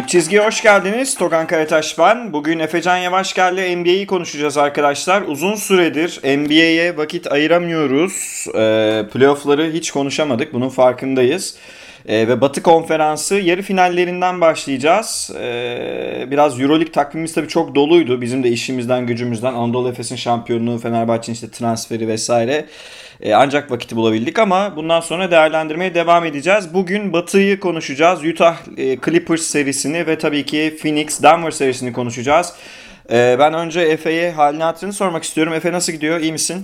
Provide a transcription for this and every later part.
Dip Çizgi'ye hoş geldiniz. Togan Karataş ben. Bugün Efecan Yavaşgül'le NBA'yi konuşacağız arkadaşlar. Uzun süredir NBA'ye vakit ayıramıyoruz. Playoff'ları hiç konuşamadık. Bunun farkındayız. Ve Batı Konferansı yarı finallerinden başlayacağız. Biraz Euroleague takvimimiz tabii çok doluydu. Bizim de işimizden gücümüzden Anadolu Efes'in şampiyonluğu, Fenerbahçe'nin işte transferi vesaire. Ancak vakiti bulabildik ama bundan sonra değerlendirmeye devam edeceğiz. Bugün Batı'yı konuşacağız. Utah Clippers serisini ve tabii ki Phoenix Denver serisini konuşacağız. Ben önce Efe'ye halini hatırını sormak istiyorum. Efe nasıl gidiyor? İyi misin?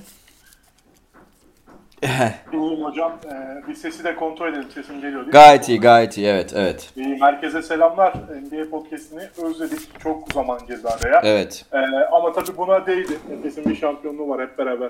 İyiyim hocam. Bir sesi de kontrol edelim. Sesim geliyor değil mi? Gayet iyi. Evet. Herkese selamlar. NBA Podcast'ini özledik. Çok zaman girdi araya. Evet. Ama tabii buna değdi. Efes'in bir şampiyonluğu var hep beraber.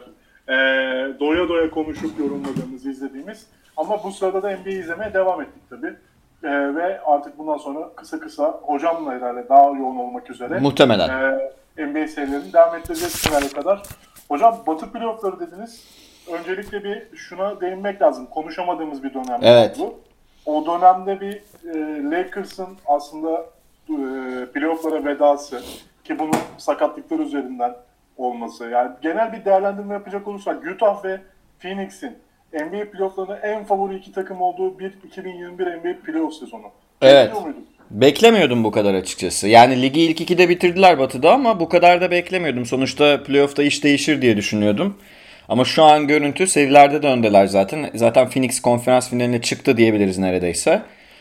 Doya doya konuşup yorumladığımız, izlediğimiz. Ama bu sırada da NBA izlemeye devam ettik tabii. Ve artık bundan sonra kısa hocamla herhalde daha yoğun olmak üzere. Muhtemelen. NBA serilerini devam ettireceğiz finale kadar. Hocam Batı playoff'ları dediniz. Öncelikle bir şuna değinmek lazım. Konuşamadığımız bir dönem Evet. oldu. O dönemde bir Lakers'ın aslında playoff'lara vedası ki bunun sakatlıklar üzerinden olması. Yani genel bir değerlendirme yapacak olursak Utah ve Phoenix'in NBA playoff'larında en favori iki takım olduğu bir 2021 NBA playoff sezonu. Evet. Bekliyor muydun? Beklemiyordum bu kadar açıkçası. Yani ligi ilk ikide bitirdiler Batı'da ama bu kadar da beklemiyordum. Sonuçta playoff'ta iş değişir diye düşünüyordum. Ama şu an görüntü serilerde de öndeler zaten. Zaten Phoenix konferans finaline çıktı diyebiliriz neredeyse.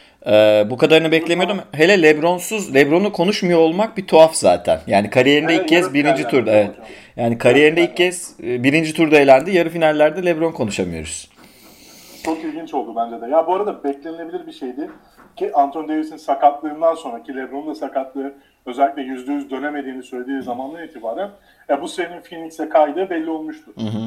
Bu kadarını beklemiyordum. Hele LeBron'u konuşmuyor olmak bir tuhaf zaten. Yani kariyerinde ilk kez birinci turda. Evet. Yani kariyerinde ilk kez birinci turda elendi. Yarı finallerde LeBron konuşamıyoruz. Çok ilginç oldu bence de. Ya bu arada beklenilebilir bir şeydi. Ki Anthony Davis'in sakatlığından sonraki LeBron'un da sakatlığı özellikle %100 dönemediğini söylediği zamandan itibaren bu serinin Phoenix'e kaydığı belli olmuştu.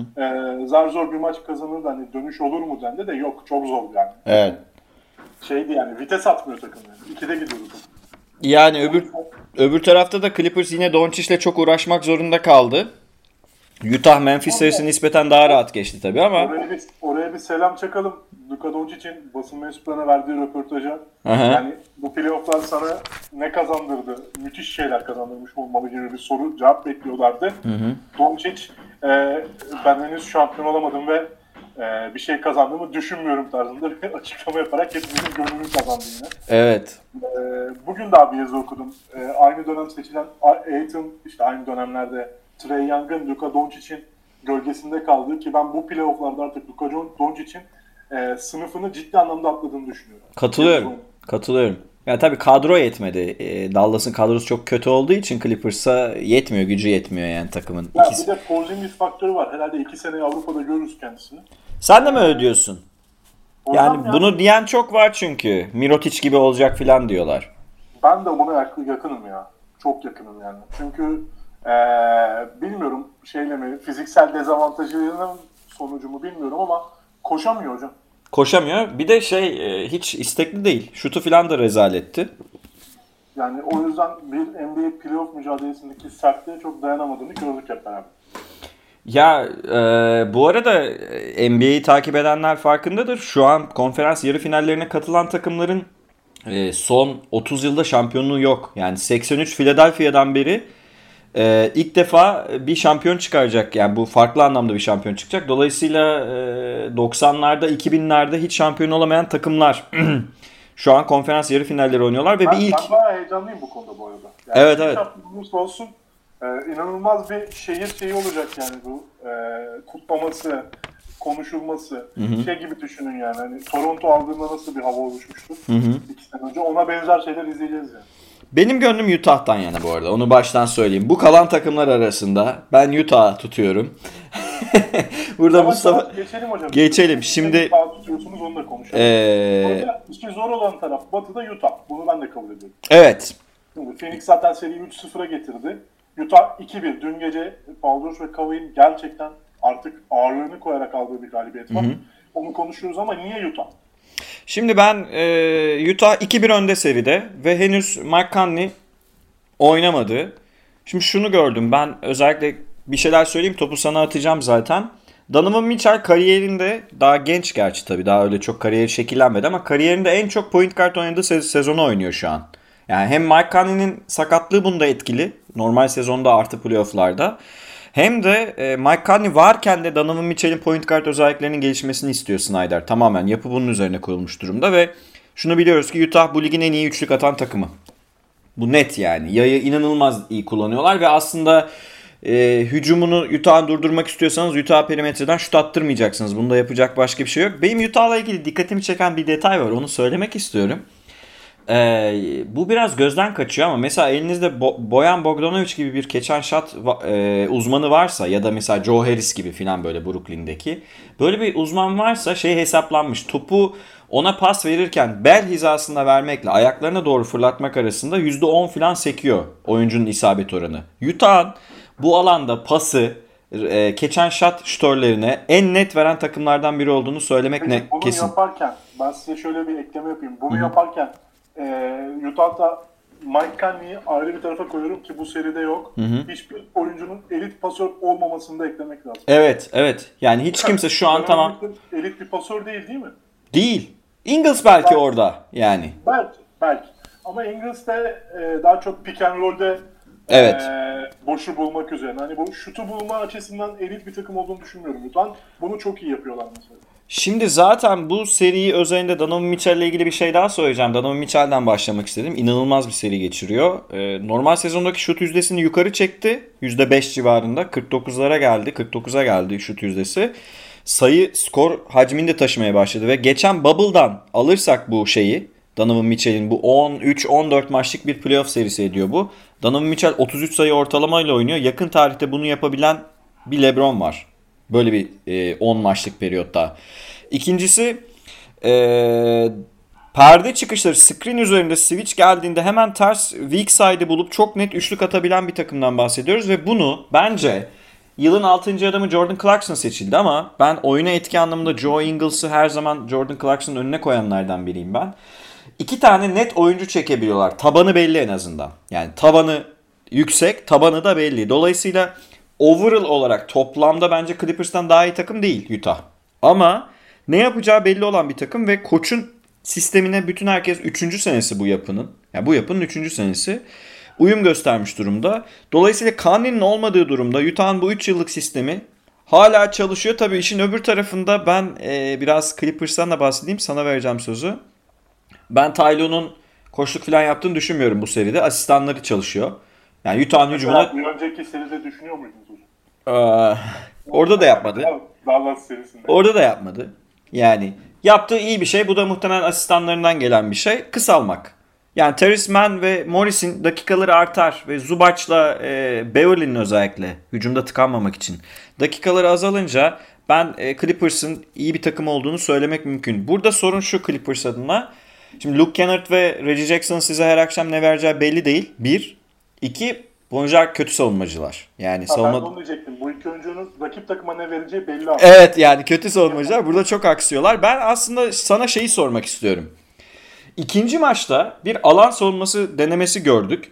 Zar zor bir maç kazanır da hani dönüş olur mu dendi de yok, çok zor yani. Evet. Şeydi yani, vites atmıyor takım yani. 2'de gidiyordu. Yani öbür tarafta da Clippers yine Doncic'le çok uğraşmak zorunda kaldı. Utah Memphis serisi nispeten daha rahat geçti tabii ama. Oraya bir selam çakalım. Luka Doncic'in basın mensuplarına verdiği röportaja. Yani bu playoff'lar sana ne kazandırdı? Müthiş şeyler kazandırmış olmalı gibi bir soru cevap bekliyorlardı. Doncic ben henüz şampiyon olamadım ve bir şey kazandığımı düşünmüyorum tarzında bir açıklama yaparak hepimizin gönlünü kazandı yine. Evet. Bugün daha bir yazı okudum. Aynı dönem seçilen Ayton, işte aynı dönemlerde Trae Young'ın Luka Doncic'in gölgesinde kaldığı, ki ben bu playoff'larda artık Luka Doncic'in sınıfını ciddi anlamda atladığını düşünüyorum. Katılıyorum. Yani tabii kadro yetmedi. Dallas'ın kadrosu çok kötü olduğu için Clippers'a yetmiyor, gücü yetmiyor yani takımın. Ya bir de Porzingis faktörü var. Herhalde 2 sene Avrupa'da görürüz kendisini. Sen de mi öyle diyorsun? Yani bunu diyen çok var çünkü. Mirotic gibi olacak falan diyorlar. Ben de buna yakınım ya. Çok yakınım yani. Çünkü bilmiyorum şeyle mi, fiziksel dezavantajının sonucu mu bilmiyorum ama koşamıyor hocam. Koşamıyor. Bir de hiç istekli değil. Şutu falan da rezaletti. Yani o yüzden bir NBA playoff mücadelesindeki sertliğe çok dayanamadığını gördük hep beraber. Ya bu arada NBA'yi takip edenler farkındadır. Şu an konferans yarı finallerine katılan takımların son 30 yılda şampiyonluğu yok. Yani 83 Philadelphia'dan beri ilk defa bir şampiyon çıkaracak. Yani bu farklı anlamda bir şampiyon çıkacak. Dolayısıyla 90'larda 2000'lerde hiç şampiyon olamayan takımlar şu an konferans yarı finalleri oynuyorlar ve ben Ben bayağı heyecanlıyım bu konuda bu arada. Yani evet. Şampiyonluğumuz olsun. İnanılmaz bir şehir şeyi olacak yani bu kutlaması, konuşulması. Şey gibi düşünün yani. Hani Toronto aldığında nasıl bir hava oluşmuştu 2 sene önce. Ona benzer şeyler izleyeceğiz yani. Benim gönlüm Utah'tan yana bu arada. Onu baştan söyleyeyim. Bu kalan takımlar arasında ben Utah'ı tutuyorum. Burada ama Mustafa... Geçelim hocam. Geçelim. Şimdi... Utah'ı tutuyorsunuz, onu da konuşalım. Orada işi zor olan taraf Batı'da Utah. Bunu ben de kabul ediyorum. Evet. Şimdi Phoenix zaten seriyi 3-0'a getirdi. Utah 2-1. Dün gece Paul George ve Kawhi'nin gerçekten artık ağırlığını koyarak aldığı bir galibiyet var. Onu konuşuyoruz ama niye Utah? Şimdi ben Utah 2-1 önde seride ve henüz Mike Conley oynamadı. Şimdi şunu gördüm. Ben özellikle bir şeyler söyleyeyim. Topu sana atacağım zaten. Donovan Mitchell kariyerinde daha genç gerçi tabii. Daha öyle çok kariyeri şekillenmedi ama kariyerinde en çok point guard oynadığı sezonu oynuyor şu an. Yani hem Mike Conley'nin sakatlığı bunda etkili. Normal sezonda artı playoff'larda. Hem de Mike Conley varken de Donovan Mitchell'in point guard özelliklerinin gelişmesini istiyor Snyder. Tamamen yapı bunun üzerine kurulmuş durumda ve şunu biliyoruz ki Utah bu ligin en iyi üçlük atan takımı. Bu net yani. Yayı inanılmaz iyi kullanıyorlar ve aslında hücumunu Utah'ın durdurmak istiyorsanız Utah perimetreden şut attırmayacaksınız. Bunda yapacak başka bir şey yok. Benim Utah'la ilgili dikkatimi çeken bir detay var. Onu söylemek istiyorum. Bu biraz gözden kaçıyor ama mesela elinizde Bojan Bogdanovic gibi bir catch and shot uzmanı varsa ya da mesela Joe Harris gibi filan böyle Brooklyn'deki böyle bir uzman varsa şey hesaplanmış. Topu ona pas verirken bel hizasında vermekle ayaklarına doğru fırlatmak arasında %10 filan sekiyor oyuncunun isabet oranı. Utah'ın bu alanda pası catch and shot şutörlerine en net veren takımlardan biri olduğunu söylemek Peki, bunu kesin. yaparken ben size şöyle bir ekleme yapayım. Bunu yaparken Utah'da Mike Conley'i ayrı bir tarafa koyuyorum ki bu seride yok. Hiçbir oyuncunun elit pasör olmamasını da eklemek lazım. Evet, evet. Yani hiç kimse şu an tamam Elit bir pasör değil mi? değil. Ingles belki orada yani. Belki. Ama Ingles de daha çok pick and roll'de Evet. boşu bulmak üzerine. Hani bu şutu bulma açısından elit bir takım olduğunu düşünmüyorum. Utah bunu çok iyi yapıyorlar mesela. Şimdi zaten bu seriyi özelinde Donovan Mitchell ile ilgili bir şey daha söyleyeceğim. Donovan Mitchell'den başlamak istedim. İnanılmaz bir seri geçiriyor. Normal sezondaki şut yüzdesini yukarı çekti. %5 civarında. 49'lara geldi. 49'a geldi şut yüzdesi. Skor hacmini de taşımaya başladı. Ve geçen Bubble'dan alırsak bu şeyi, Donovan Mitchell'in bu 13-14 maçlık bir playoff serisi ediyor bu. Donovan Mitchell 33 sayı ortalamayla oynuyor. Yakın tarihte bunu yapabilen bir LeBron var. Böyle bir 10 maçlık periyotta. İkincisi perde çıkışları screen üzerinde switch geldiğinde hemen ters weak side'ı bulup çok net üçlük atabilen bir takımdan bahsediyoruz. Ve bunu bence yılın 6. adamı Jordan Clarkson seçildi ama ben oyuna etki anlamında Joe Ingles'ı her zaman Jordan Clarkson'ın önüne koyanlardan biriyim ben. İki tane net oyuncu çekebiliyorlar. Tabanı belli en azından. Yani tabanı yüksek, tabanı da belli. Dolayısıyla overall olarak toplamda bence Clippers'tan daha iyi takım değil Utah. Ama ne yapacağı belli olan bir takım ve koçun sistemine bütün herkes 3. senesi bu yapının. Yani bu yapının 3. senesi. Uyum göstermiş durumda. Dolayısıyla Conley'nin olmadığı durumda Utah'ın bu 3 yıllık sistemi hala çalışıyor. Tabii işin öbür tarafında ben biraz Clippers'tan da bahsedeyim. Sana vereceğim sözü. Ben Ty Lue'nun koçluk falan yaptığını düşünmüyorum bu seride. Asistanları çalışıyor. Yani Utah'ın hücumuna... Bir önceki seride düşünüyor muydunuz hocam? Orada da yapmadı. Dallas serisinde. Orada da yapmadı. Yani yaptığı iyi bir şey. Bu da muhtemelen asistanlarından gelen bir şey. Kısalmak. Yani Terrence Mann ve Morris'in dakikaları artar. Ve Zubac'la Beverly'nin özellikle hücumda tıkanmamak için. Dakikaları azalınca ben Clippers'ın iyi bir takım olduğunu söylemek mümkün. Burada sorun şu Clippers adına. Şimdi Luke Kennard ve Reggie Jackson size her akşam ne vereceği belli değil. Bir. İki. Bonjar kötü savunmacılar. Yani savunma... Ben onu diyecektim. Bu iki oyuncunun rakip takıma ne vereceği belli ama. Evet yani kötü savunmacılar. Burada çok aksıyorlar. Ben aslında sana şeyi sormak istiyorum. İkinci maçta bir alan savunması denemesi gördük.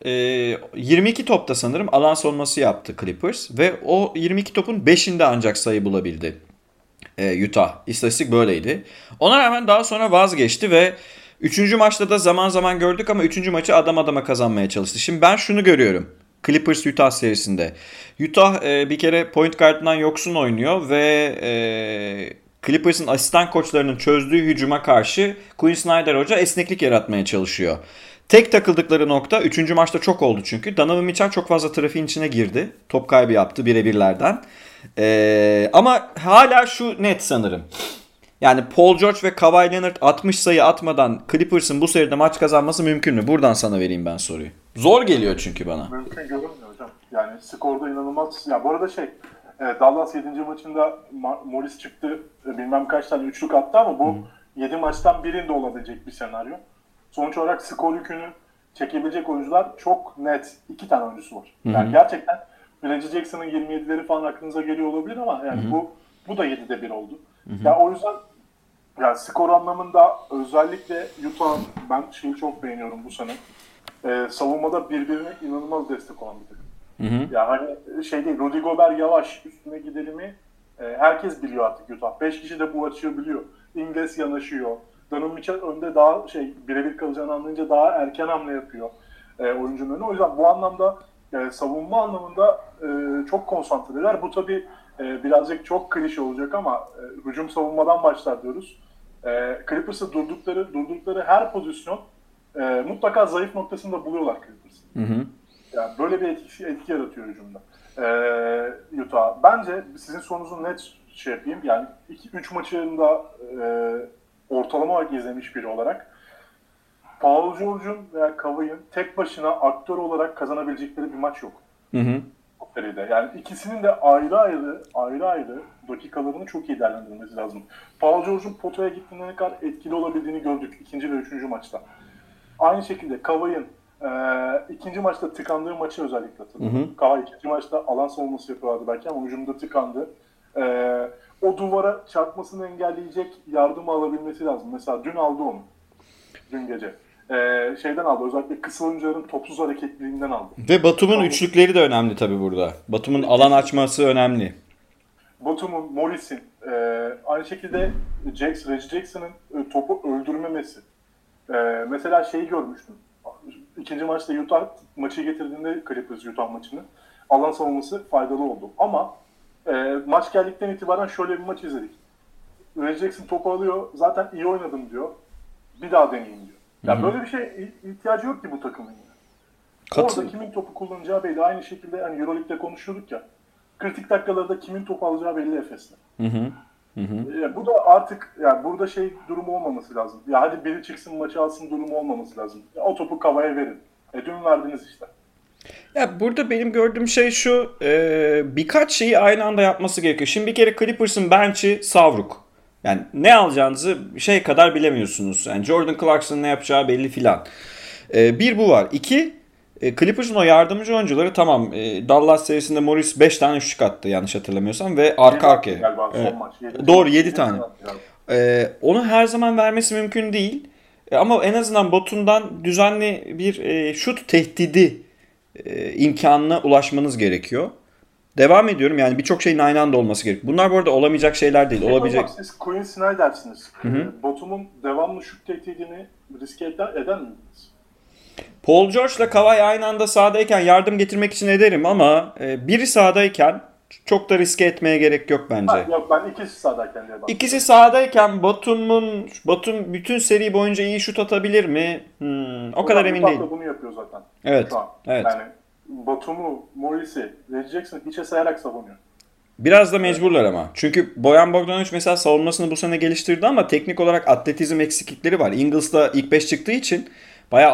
22 topta sanırım alan savunması yaptı Clippers. Ve o 22 topun 5'inde ancak sayı bulabildi Utah. İstatistik böyleydi. Ona rağmen daha sonra vazgeçti ve 3. maçta da zaman zaman gördük ama 3. maçı adam adama kazanmaya çalıştı. Şimdi ben şunu görüyorum. Clippers Utah serisinde. Utah bir kere point guard'dan yoksun oynuyor ve Clippers'ın asistan koçlarının çözdüğü hücuma karşı Quinn Snyder Hoca esneklik yaratmaya çalışıyor. Tek takıldıkları nokta 3. maçta çok oldu çünkü. Donovan Mitchell çok fazla trafiğin içine girdi. Top kaybı yaptı birebirlerden. Ama hala şu net sanırım. Yani Paul George ve Kawhi Leonard 60 sayı atmadan Clippers'ın bu seride maç kazanması mümkün mü? Buradan sana vereyim ben soruyu. Zor geliyor çünkü bana. Mümkün görünmüyor hocam. Yani skorda inanılmaz. Ya bu arada Dallas 7. maçında Morris çıktı. Bilmem kaç tane üçlük attı ama bu 7 maçtan birinde olabilecek bir senaryo. Sonuç olarak skor yükünü çekebilecek oyuncular çok net. 2 tane oyuncusu var. Yani gerçekten Reggie Jackson'ın 27'leri falan aklınıza geliyor olabilir ama yani bu da 7'de 1 oldu. Yani o yüzden yani skor anlamında özellikle Utah'ın ben şeyi çok beğeniyorum bu sene. Savunmada birbirine inanılmaz destek olan bir takım. Ya hani değil, Rudy Gobert yavaş üstüne gidelim mi? Herkes biliyor artık Utah. 5 kişi de bu açığı biliyor. Ingles yanaşıyor. Donovan Mitchell önde daha birebir kalacağını anlayınca daha erken hamle yapıyor oyuncunun önüne. O yüzden bu anlamda savunma anlamında çok konsantreler. Bu tabii birazcık çok klişe olacak ama hücum savunmadan başlar diyoruz. Clippers'ı durdukları her pozisyon mutlaka zayıf noktasını da buluyorlar Clippers'ı. Yani böyle bir etki yaratıyor hücumda. Utah. Bence sizin sorunuzu net yapayım. Yani 2-3 maçında ortalama olarak izlemiş biri olarak Paul George'un veya Kawhi'nin tek başına aktör olarak kazanabilecekleri bir maç yok. Yani ikisinin de ayrı dakikalarını çok iyi değerlendirmesi lazım. Paul George'un potaya gittiğinde ne kadar etkili olabildiğini gördük 2. ve 3. maçta. Aynı şekilde Kawhi'nin ikinci maçta tıkandığı maçı özellikle hatırlıyorum. Kawhi ikinci maçta alan savunması yapıyorlardı belki ama hücumda tıkandı. O duvara çarpmasını engelleyecek yardımı alabilmesi lazım. Mesela dün aldı onu. Dün gece. Şeyden aldı. Özellikle kısa oyuncuların topsuz hareketliliğinden aldı. Ve Batum'un üçlükleri de önemli tabii burada. Batum'un alan açması önemli. Batum'un, Morris'in, aynı şekilde Reggie Jackson'ın topu öldürmemesi. Mesela şeyi görmüştüm. İkinci maçta Utah maçı getirdiğinde Clippers Utah maçını alan savunması faydalı oldu. Ama maç geldikten itibaren şöyle bir maç izledik. Reggie Jackson topu alıyor. Zaten iyi oynadım diyor. Bir daha deneyeyim diyor. Yani böyle bir şey ihtiyacı yok ki bu takımın. Orada kimin topu kullanacağı belli. Aynı şekilde hani Euroleague'de konuşuyorduk ya. Kritik dakikalarda kimin topu alacağı belli Efes'te. Bu da artık yani burada durumu olmaması lazım. Ya hadi biri çıksın maçı alsın durumu olmaması lazım. Ya, o topu Kawhi'ye verin. Dün verdiniz işte. Ya burada benim gördüğüm şey şu, birkaç şeyi aynı anda yapması gerekiyor. Şimdi bir kere Clippers'ın bench'i savruk. Yani ne alacağınızı kadar bilemiyorsunuz. Yani Jordan Clarkson'ın ne yapacağı belli filan. Bir bu var. İki, Clippers'ın o yardımcı oyuncuları tamam. Dallas serisinde Morris 5 tane şut attı yanlış hatırlamıyorsam ve arka arkaya. Doğru 7 tane. Onu her zaman vermesi mümkün değil. Ama en azından Batum'dan düzenli bir şut tehdidi imkanına ulaşmanız gerekiyor. Devam ediyorum. Yani birçok şeyin aynı anda olması gerekiyor. Bunlar bu arada olamayacak şeyler değil. Olabilecek. Siz Quinn Snyder'siniz. Batum'un devamlı şut tehdidini riske eder miydiniz? Paul George'la Kawhi aynı anda sahadayken yardım getirmek için ederim ama biri sahadayken çok da riske etmeye gerek yok bence. Yok ben ikisi sahadayken diye baktım. İkisi sahadayken Batum bütün seri boyunca iyi şut atabilir mi? O kadar emin değilim. Bunu yapıyor zaten. Evet. Evet. Yani Batum'u, Morris'i, Reggie Jackson'ı hiçe sayarak savunuyor. Biraz da mecburlar ama. Çünkü Bojan Bogdanovic mesela savunmasını bu sene geliştirdi ama teknik olarak atletizm eksiklikleri var. Ingles da ilk 5 çıktığı için bayağı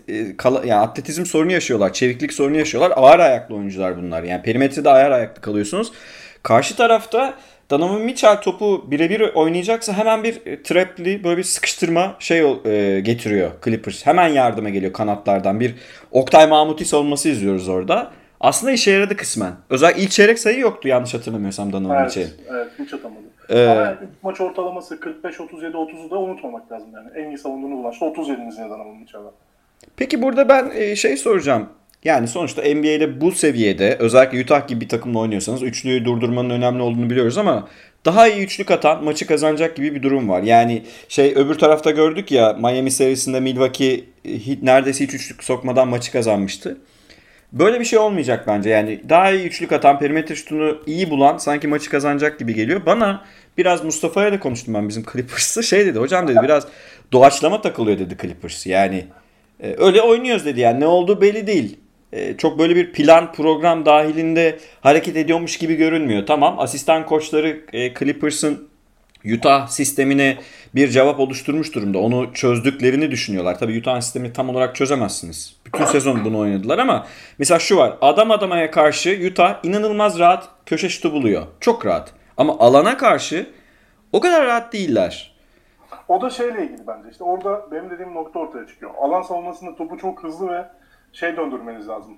atletizm sorunu yaşıyorlar. Çeviklik sorunu yaşıyorlar. Ağır ayaklı oyuncular bunlar. Yani perimetrede ağır ayaklı kalıyorsunuz. Karşı tarafta Donovan Mitchell topu birebir oynayacaksa hemen bir trapli böyle bir sıkıştırma getiriyor Clippers. Hemen yardıma geliyor kanatlardan. Bir Oktay Mahmuti savunması izliyoruz orada. Aslında işe yaradı kısmen. Özellikle ilk çeyrek sayı yoktu yanlış hatırlamıyorsam Donovan Mitchell'in. Evet hiç atamadı. Ama maç ortalaması 45-37-30'u da unutmamak lazım yani. En iyi savunduğunu bulan 37'niz ya Donovan Mitchell'a. Peki burada ben soracağım. Yani sonuçta NBA'de bu seviyede özellikle Utah gibi bir takımla oynuyorsanız üçlüyü durdurmanın önemli olduğunu biliyoruz ama daha iyi üçlük atan maçı kazanacak gibi bir durum var. Yani öbür tarafta gördük ya Miami serisinde Milwaukee neredeyse hiç üçlük sokmadan maçı kazanmıştı. Böyle bir şey olmayacak bence. Yani daha iyi üçlük atan, perimetre şutunu iyi bulan sanki maçı kazanacak gibi geliyor. Bana biraz Mustafa'ya da konuştum ben bizim Clippers'ı. Dedi hocam dedi biraz doğaçlama takılıyor dedi Clippers. Yani öyle oynuyoruz dedi yani ne olduğu belli değil. Çok böyle bir plan program dahilinde hareket ediyormuş gibi görünmüyor. Tamam asistan koçları Clippers'ın Utah sistemine bir cevap oluşturmuş durumda. Onu çözdüklerini düşünüyorlar. Tabii Utah sistemini tam olarak çözemezsiniz. Bütün sezon bunu oynadılar ama mesela şu var. Adam adamaya karşı Utah inanılmaz rahat köşe şutu buluyor. Çok rahat. Ama alana karşı o kadar rahat değiller. O da şeyle ilgili bence. İşte orada benim dediğim nokta ortaya çıkıyor. Alan savunmasında topu çok hızlı ve döndürmeniz lazım.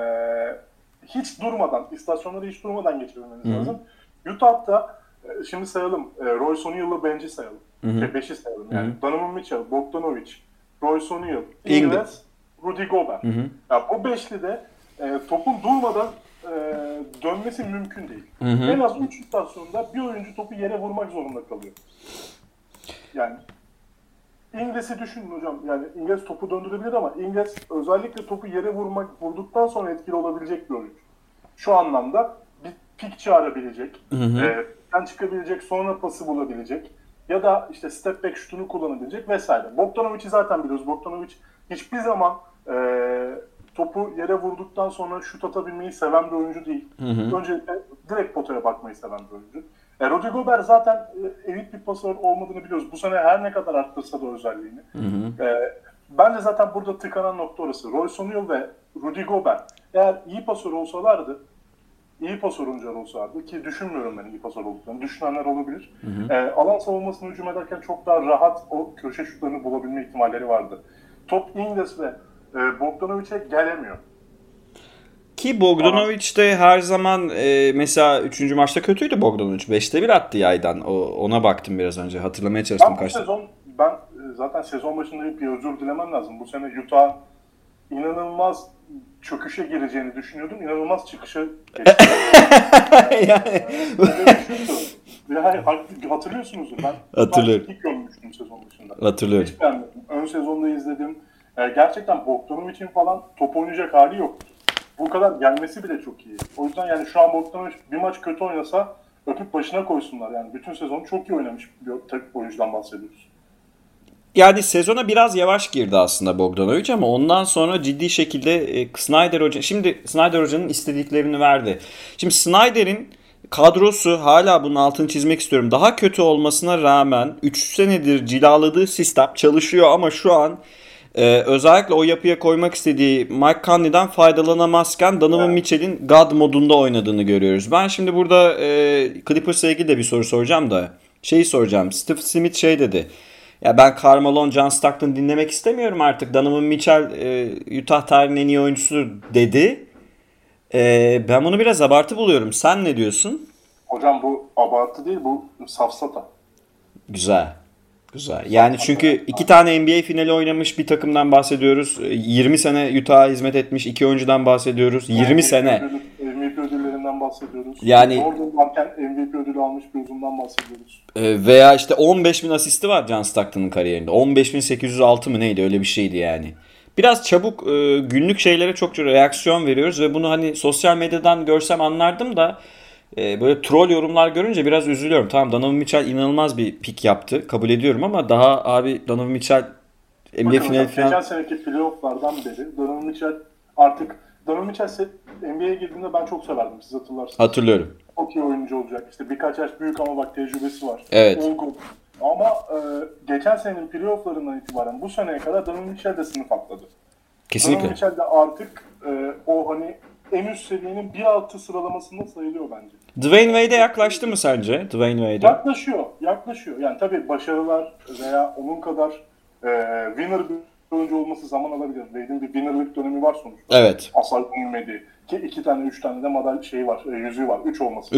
Hiç durmadan, istasyonları hiç durmadan geçirmeniz lazım. Utah'ta şimdi sayalım. Royce O'Neal'la bench'i sayalım. 5'i sayalım yani. Donovan Mitchell, Bogdanovic, Royce O'Neal, Ingles, Rudy Gobert. Yani o beşli de topun durmadan dönmesi mümkün değil. En az 3 istasyonda bir oyuncu topu yere vurmak zorunda kalıyor. Yani İngiliz'i düşünün hocam. Yani İngiliz topu döndürebilir ama İngiliz özellikle topu yere vurduktan sonra etkili olabilecek bir oyuncu. Şu anlamda bir pik çağırabilecek, pikten çıkabilecek, sonra pası bulabilecek ya da işte step back şutunu kullanabilecek vesaire. Bogdanovic'i zaten biliyoruz. Bogdanovic hiçbir zaman topu yere vurduktan sonra şut atabilmeyi seven bir oyuncu değil. Öncelikle direkt potaya bakmayı seven bir oyuncu. Rudy Gobert zaten elit bir pasör olmadığını biliyoruz. Bu sene her ne kadar arttırsa da özelliğini. Bence zaten burada tıkanan nokta orası. Royce O'Neal ve Rudy Gobert eğer iyi pasör olsalardı, iyi pasör oyuncular olsalardı ki düşünmüyorum ben iyi pasör olduklarını. Düşünenler olabilir. Alan savunmasını hücum ederken çok daha rahat o köşe şutlarını bulabilme ihtimalleri vardı. Top İngiliz ve Bogdanovic'e gelemiyor. Ki Bogdanovic de her zaman mesela 3. maçta kötüydü Bogdanovic. 5'te 1 attı yaydan. Ona baktım biraz önce. Hatırlamaya çalıştım kaçta. Ben zaten sezon başında bir özür dilemem lazım. Bu sene Utah inanılmaz çöküşe gireceğini düşünüyordum. İnanılmaz çıkışa geçti. Yani hatırlıyorsunuzdur. Ben hatırlıyorum. İlk görmüştüm sezon başında. Hatırlıyorum. Hiç beğenmedim. Ön sezonda izledim. Gerçekten Bogdanovic'in falan top oynayacak hali yok. Bu kadar gelmesi bile çok iyi. O yüzden yani şu an Bogdanovic bir maç kötü oynasa öpüp başına koysunlar. Yani bütün sezonu çok iyi oynamış bir oyuncudan bahsediyoruz. Yani sezona biraz yavaş girdi aslında Bogdanovic ama ondan sonra ciddi şekilde Snyder Hoca... Şimdi Snyder Hoca'nın istediklerini verdi. Şimdi Snyder'in kadrosu hala bunun altını çizmek istiyorum. Daha kötü olmasına rağmen 3 senedir cilaladığı sistem çalışıyor ama şu an özellikle o yapıya koymak istediği Mike Conley'den faydalanamazken Donovan Mitchell'in God modunda oynadığını görüyoruz. Ben şimdi burada Clippers'la ilgili de bir soru soracağım da şeyi soracağım. Steve Smith şey dedi. Ya ben Karl Malone, John Stockton dinlemek istemiyorum artık. Donovan Mitchell Utah tarihinin en iyi oyuncusudur dedi. Ben bunu biraz abartı buluyorum. Sen ne diyorsun? Hocam bu abartı değil, bu safsata. Güzel. Güzel. Yani çünkü 2 tane NBA finali oynamış bir takımdan bahsediyoruz. 20 sene Utah'a hizmet etmiş 2 oyuncudan bahsediyoruz. 20 sene. MVP ödüllerinden bahsediyoruz. Yani Jordan varken MVP ödülü almış bir uzundan bahsediyoruz. Veya işte 15.000 asisti var John Stockton'ın kariyerinde. 15.806 mı neydi, öyle bir şeydi yani. Biraz çabuk günlük şeylere çokça reaksiyon veriyoruz ve bunu hani sosyal medyadan görsem anlardım da böyle troll yorumlar görünce biraz üzülüyorum. Tamam, Donovan Mitchell inanılmaz bir pik yaptı. Kabul ediyorum ama daha abi Donovan Mitchell NBA finali falan. Geçen seneki playoff'lardan beri Donovan Mitchell artık NBA'ye girdiğinde ben çok severdim, siz hatırlarsınız. Hatırlıyorum. Çok iyi oyuncu olacak. İşte birkaç yaş büyük ama bak tecrübesi var. Evet. Olgun. Ama geçen senenin playoff'larından itibaren bu seneye kadar Donovan Mitchell de sınıf atladı. Kesinlikle. Donovan Mitchell de artık o hani en üst seviyenin bir altı sıralamasında sayılıyor bence. Dwayne Wade'e yaklaştı mı sence? Dwayne Wade'e. Yaklaşıyor. Yani tabii başarılar veya onun kadar winner bir oyuncu olması zaman alabilir. Wade'in bir winner'lık dönemi var sonuçta. Evet. Asla yenilmedi. Ki 2 tane 3 tane de madalya şeyi var, yüzüğü var. 3 olması.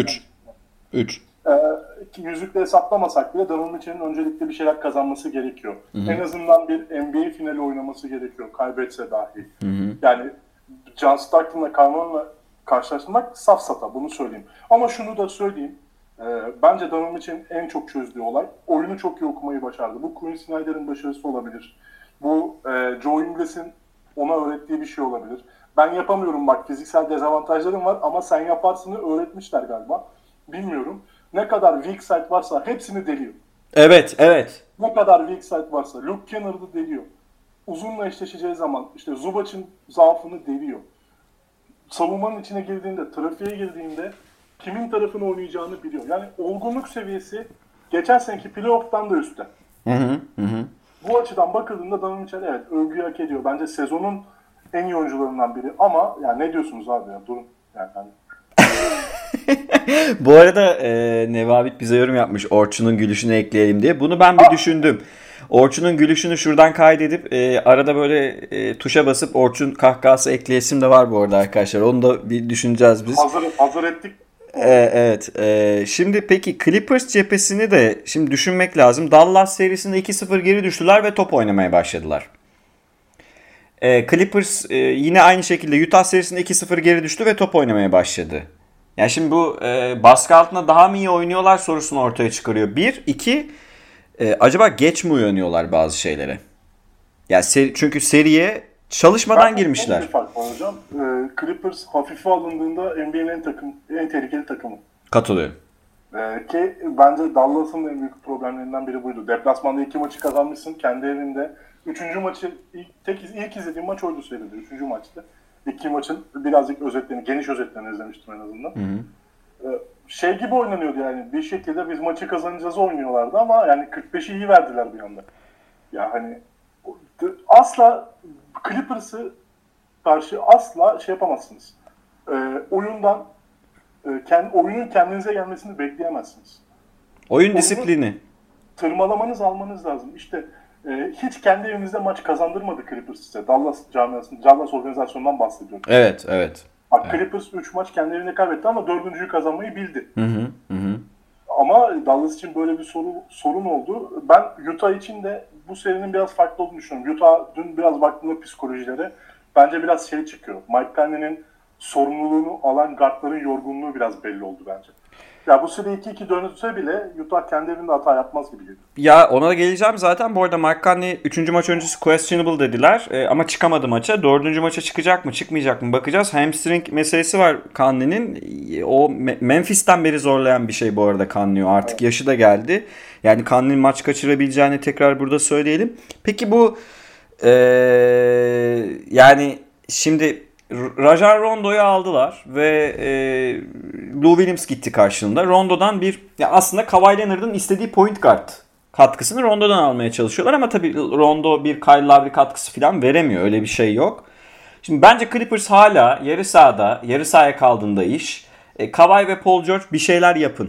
3. Yüzükle hesaplamasak bile Donovan Mitchell'in öncelikle bir şeyler kazanması gerekiyor. Hı-hı. En azından bir NBA finali oynaması gerekiyor. Kaybetse dahi. Hı-hı. Yani John Stockton'la Carmelo'la karşılaştırmak safsata, bunu söyleyeyim. Ama şunu da söyleyeyim. Bence Donovan Mitchell'in en çok çözdüğü olay, oyunu çok iyi okumayı başardı. Bu Quinn Snyder'in başarısı olabilir. Bu Joe Ingles'in ona öğrettiği bir şey olabilir. Ben yapamıyorum bak, fiziksel dezavantajlarım var ama sen yaparsını öğretmişler galiba. Bilmiyorum. Ne kadar weak side varsa hepsini deliyor. Evet. Ne kadar weak side varsa Luke Kennard'ı deliyor. Uzunla eşleşeceği zaman işte Zubac'ın zaafını deliyor. Savunmanın içine girdiğinde, trafiğe girdiğinde kimin tarafını oynayacağını biliyor. Yani olgunluk seviyesi geçen seneki playoff'tan da üstte. Hı. Bu açıdan bakıldığında Donovan Mitchell evet övgüyü hak ediyor. Bence sezonun en iyi oyuncularından biri. Ama yani ne diyorsunuz abi ya? Durun. Yani Bu arada Nevabit bize yorum yapmış. Orçun'un gülüşünü ekleyelim diye. Bunu ben bir düşündüm. Orçun'un gülüşünü şuradan kaydedip arada böyle tuşa basıp Orçun kahkahası ekleyesim de var bu arada arkadaşlar. Onu da bir düşüneceğiz biz. Hazır ettik. Evet. Şimdi peki Clippers cephesini de şimdi düşünmek lazım. Dallas serisinde 2-0 geri düştüler ve top oynamaya başladılar. Clippers yine aynı şekilde Utah serisinde 2-0 geri düştü ve top oynamaya başladı. Yani şimdi bu baskı altında daha mı iyi oynuyorlar sorusunu ortaya çıkarıyor. 1, 2 Acaba geç mi uyanıyorlar bazı şeylere? Ya çünkü seriye çalışmadan girmişler. Bir fark var hocam. Clippers hafife alındığında NBA'nin en tehlikeli takımı. Katılıyorum. Ki bence Dallas'ın en büyük problemlerinden biri buydu. Deplasmanda 2 maçı kazanmışsın kendi evinde. 3. maçı ilk izlediğim maç oydu seride. 3. maçtı. 2 maçın birazcık geniş özetlerini izlemiştim en azından. Hı hı. Şey gibi oynanıyordu yani. Bir şekilde biz maçı kazanacağız oynuyorlardı ama yani 45'i iyi verdiler bir anda. Ya hani asla Clippers'ı karşı asla şey yapamazsınız. Oyundan oyunun kendinize gelmesini bekleyemezsiniz. Oyun disiplini. Tırmalamanız, almanız lazım. İşte hiç kendi evinizde maç kazandırmadı Clippers size. Dallas camiasının, Dallas organizasyonundan bahsediyorum. Evet, evet. Bak, evet. Clippers 3 maç kendi evinde kaybetti ama 4.'yü kazanmayı bildi. Hı hı, hı. Ama Dallas için böyle bir sorun oldu. Ben Utah için de bu serinin biraz farklı olduğunu düşünüyorum. Utah dün biraz baktığımda psikolojilere bence biraz şey çıkıyor. Mike Conley'nin sorumluluğunu alan guardların yorgunluğu biraz belli oldu bence. Ya bu seri 2-2 dönülse bile Utah kendi evinde hata yapmaz gibi geliyor. Ya ona da geleceğim zaten. Bu arada Mike Conley 3. maç öncesi questionable dediler. Ama çıkamadı maça. 4. maça çıkacak mı çıkmayacak mı bakacağız. Hamstring meselesi var Conley'nin. O Memphis'ten beri zorlayan bir şey bu arada Conley. Artık evet. Yaşı da geldi. Yani Conley'nin maç kaçırabileceğini tekrar burada söyleyelim. Peki bu yani şimdi Rajon Rondo'yu aldılar ve Lou Williams gitti karşılığında. Rondo'dan aslında Kawhi Leonard'ın istediği point guard katkısını Rondo'dan almaya çalışıyorlar ama tabii Rondo bir Kyle Lowry katkısı falan veremiyor. Öyle bir şey yok. Şimdi bence Clippers hala yarı sahada, yarı sahaya kaldığında iş. Kawhi ve Paul George bir şeyler yapın.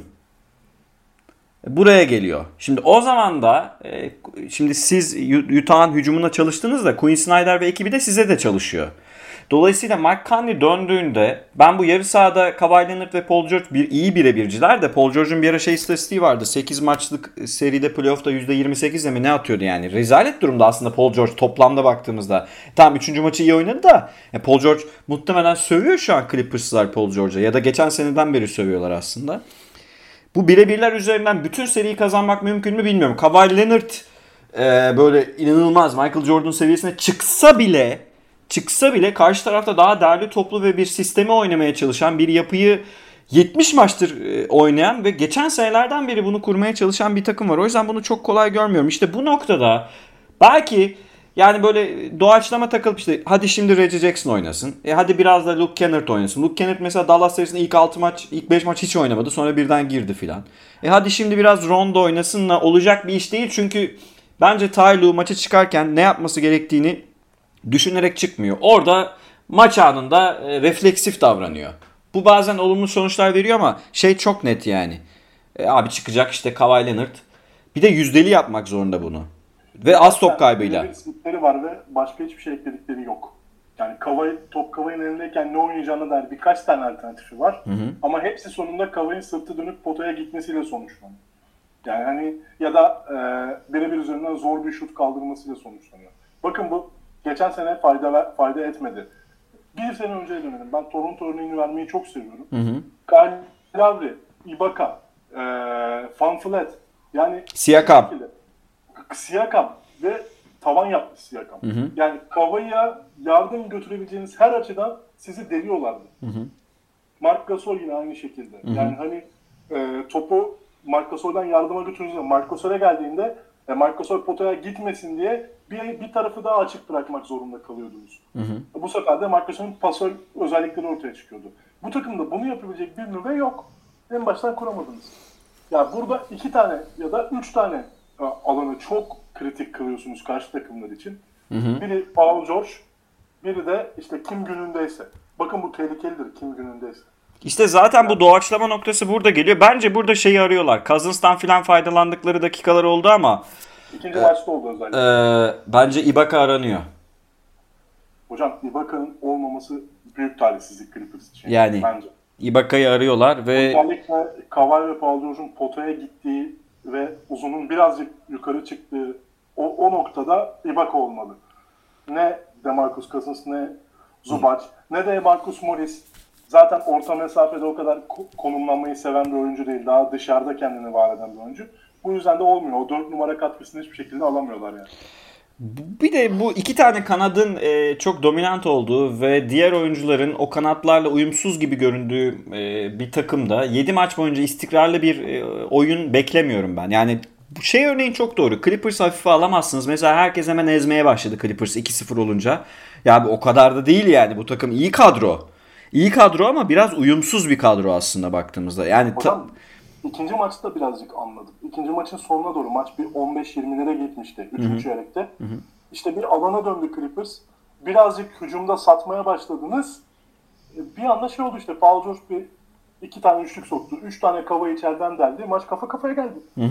Buraya geliyor. Şimdi o zaman da şimdi siz Utah'ın hücumuna çalıştığınızda Quinn Snyder ve ekibi de size de çalışıyor. Dolayısıyla Mike Conley döndüğünde ben bu yarı sahada Kawhi Leonard ve Paul George iyi birebirciler de Paul George'un bir ara istatistiği vardı. 8 maçlık seride playoff'ta %28'le mi ne atıyordu yani. Rezalet durumda aslında Paul George toplamda baktığımızda. Tamam 3. maçı iyi oynadı da Paul George muhtemelen sövüyor şu an Clippers'lar Paul George'a ya da geçen seneden beri sövüyorlar aslında. Bu birebirler üzerinden bütün seriyi kazanmak mümkün mü bilmiyorum. Kawhi Leonard böyle inanılmaz Michael Jordan seviyesine çıksa bile karşı tarafta daha derli toplu ve bir sistemi oynamaya çalışan bir yapıyı 70 maçtır oynayan ve geçen senelerden beri bunu kurmaya çalışan bir takım var. O yüzden bunu çok kolay görmüyorum. İşte bu noktada belki yani böyle doğaçlama takılıp işte hadi şimdi Reggie Jackson oynasın. Hadi biraz da Luke Kennard oynasın. Luke Kennard mesela Dallas serisinde ilk 5 maç hiç oynamadı. Sonra birden girdi filan. Hadi şimdi biraz Rondo oynasınla olacak bir iş değil. Çünkü bence Ty Lue maça çıkarken ne yapması gerektiğini düşünerek çıkmıyor. Orada maç anında refleksif davranıyor. Bu bazen olumlu sonuçlar veriyor ama şey çok net yani. Abi çıkacak işte Kawhi Leonard. Bir de yüzdeli yapmak zorunda bunu. Ve az top kaybıyla. Bir sıkıntıları var ve başka hiçbir şey ekledikleri yok. Yani Kawhi'nin elindeyken ne oynayacağına dair birkaç tane alternatifi var. Hı hı. Ama hepsi sonunda Kawhi'nin sırtı dönüp potaya gitmesiyle sonuçlanıyor. Yani hani ya da birebir üzerinden zor bir şut kaldırmasıyla sonuçlanıyor. Bakın bu geçen sene fayda etmedi. Bir sene önceye dönelim. Ben Toronto örneğini vermeyi çok seviyorum. Kyle Lowry, Ibaka, Van Vliet, yani Siakam ve tavan yaptı Siakam. Hı hı. Yani Kawhi'ye yardım götürebileceğiniz her açıdan sizi deliyorlardı. Hı hı. Marc Gasol yine aynı şekilde. Hı hı. Yani hani topu Marc Gasol'dan yardıma götürdüğünüzde Marc Gasol'e geldiğinde Marc Gasol potaya gitmesin diye bir tarafı daha açık bırakmak zorunda kalıyordunuz. Hı hı. Bu sefer de Marc Gasol'un pasör özellikleri ortaya çıkıyordu. Bu takımda bunu yapabilecek bir nüve yok. En baştan kuramadınız. Ya burada 2 tane ya da 3 tane alanı çok kritik kılıyorsunuz karşı takımlar için. Hı hı. Biri Paul George, biri de işte kim günündeyse. Bakın bu tehlikelidir kim günündeyse. İşte zaten bu doğaçlama noktası burada geliyor. Bence burada şeyi arıyorlar. Cousins'tan filan faydalandıkları dakikalar oldu ama İkinci maçta oldu özellikle. Bence Ibaka aranıyor. Hocam Ibaka'nın olmaması büyük talihsizlik Clippers için. Yani bence. Ibaka'yı arıyorlar ve özellikle Kawhi ve Paul George'un potaya gittiği ve uzunun birazcık yukarı çıktığı o noktada Ibaka olmalı. Ne DeMarcus Cousins ne Zubac ne de Marcus Morris. Zaten orta mesafede o kadar konumlanmayı seven bir oyuncu değil. Daha dışarıda kendini var eden bir oyuncu. Bu yüzden de olmuyor. O 4 numara katkısını hiçbir şekilde alamıyorlar yani. Bir de bu iki tane kanadın çok dominant olduğu ve diğer oyuncuların o kanatlarla uyumsuz gibi göründüğü bir takımda 7 maç boyunca istikrarlı bir oyun beklemiyorum ben. Yani bu şey örneğin çok doğru. Clippers hafife alamazsınız. Mesela herkes hemen ezmeye başladı Clippers 2-0 olunca. Ya o kadar da değil yani. Bu takım iyi kadro. İyi kadro ama biraz uyumsuz bir kadro aslında baktığımızda. Yani Hocam ikinci maçta birazcık anladım. İkinci maçın sonuna doğru maç bir 15-20'lere gitmişti. Üçüncü çeyrekte. İşte bir alana döndü Clippers. Birazcık hücumda satmaya başladınız. Bir anda şey oldu işte. Paul George bir 2 tane üçlük soktu. 3 tane kava içeriden deldi. Maç kafa kafaya geldi.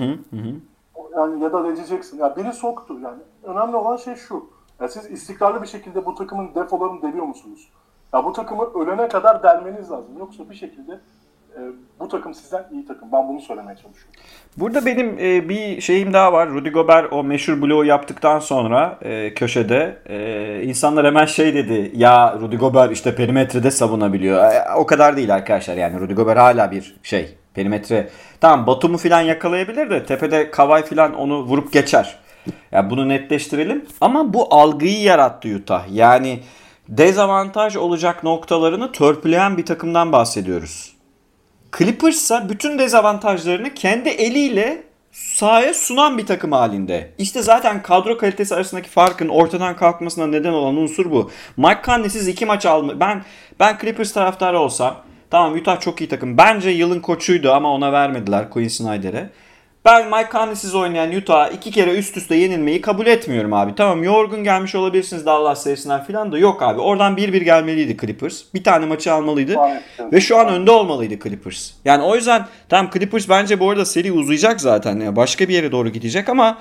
Yani ya da Reggie Jackson. Ya biri soktu. Yani önemli olan şey şu. Ya siz istikrarlı bir şekilde bu takımın defolarını deliyor musunuz? Ya bu takımı ölene kadar delmeniz lazım. Yoksa bir şekilde bu takım sizden iyi takım. Ben bunu söylemeye çalışıyorum. burada benim bir şeyim daha var. Rudy Gobert o meşhur bloğu yaptıktan sonra köşede insanlar hemen şey dedi. Ya Rudy Gobert işte perimetrede savunabiliyor. O kadar değil arkadaşlar. Yani Rudy Gobert hala bir şey. Perimetre. Tamam Batum'u falan yakalayabilir de tepede Kawhi falan onu vurup geçer. Yani bunu netleştirelim. Ama bu algıyı yarattı Utah. Yani dezavantaj olacak noktalarını törpüleyen bir takımdan bahsediyoruz. Clippers ise bütün dezavantajlarını kendi eliyle sahaya sunan bir takım halinde. İşte zaten kadro kalitesi arasındaki farkın ortadan kalkmasına neden olan unsur bu. Mike Conley'siz 2 maç alma. Ben Clippers taraftarı olsam, tamam Utah çok iyi takım. Bence yılın koçuydu ama ona vermediler Quinn Snyder'e. Ben Mike Conley'siz oynayan Utah'a 2 kere üst üste yenilmeyi kabul etmiyorum abi. Tamam yorgun gelmiş olabilirsiniz Dallas serisinden falan da yok abi. Oradan 1-1 gelmeliydi Clippers. Bir tane maçı almalıydı. Ve şu an önde olmalıydı Clippers. Yani o yüzden tamam Clippers bence bu arada seri uzayacak zaten. Yani başka bir yere doğru gidecek ama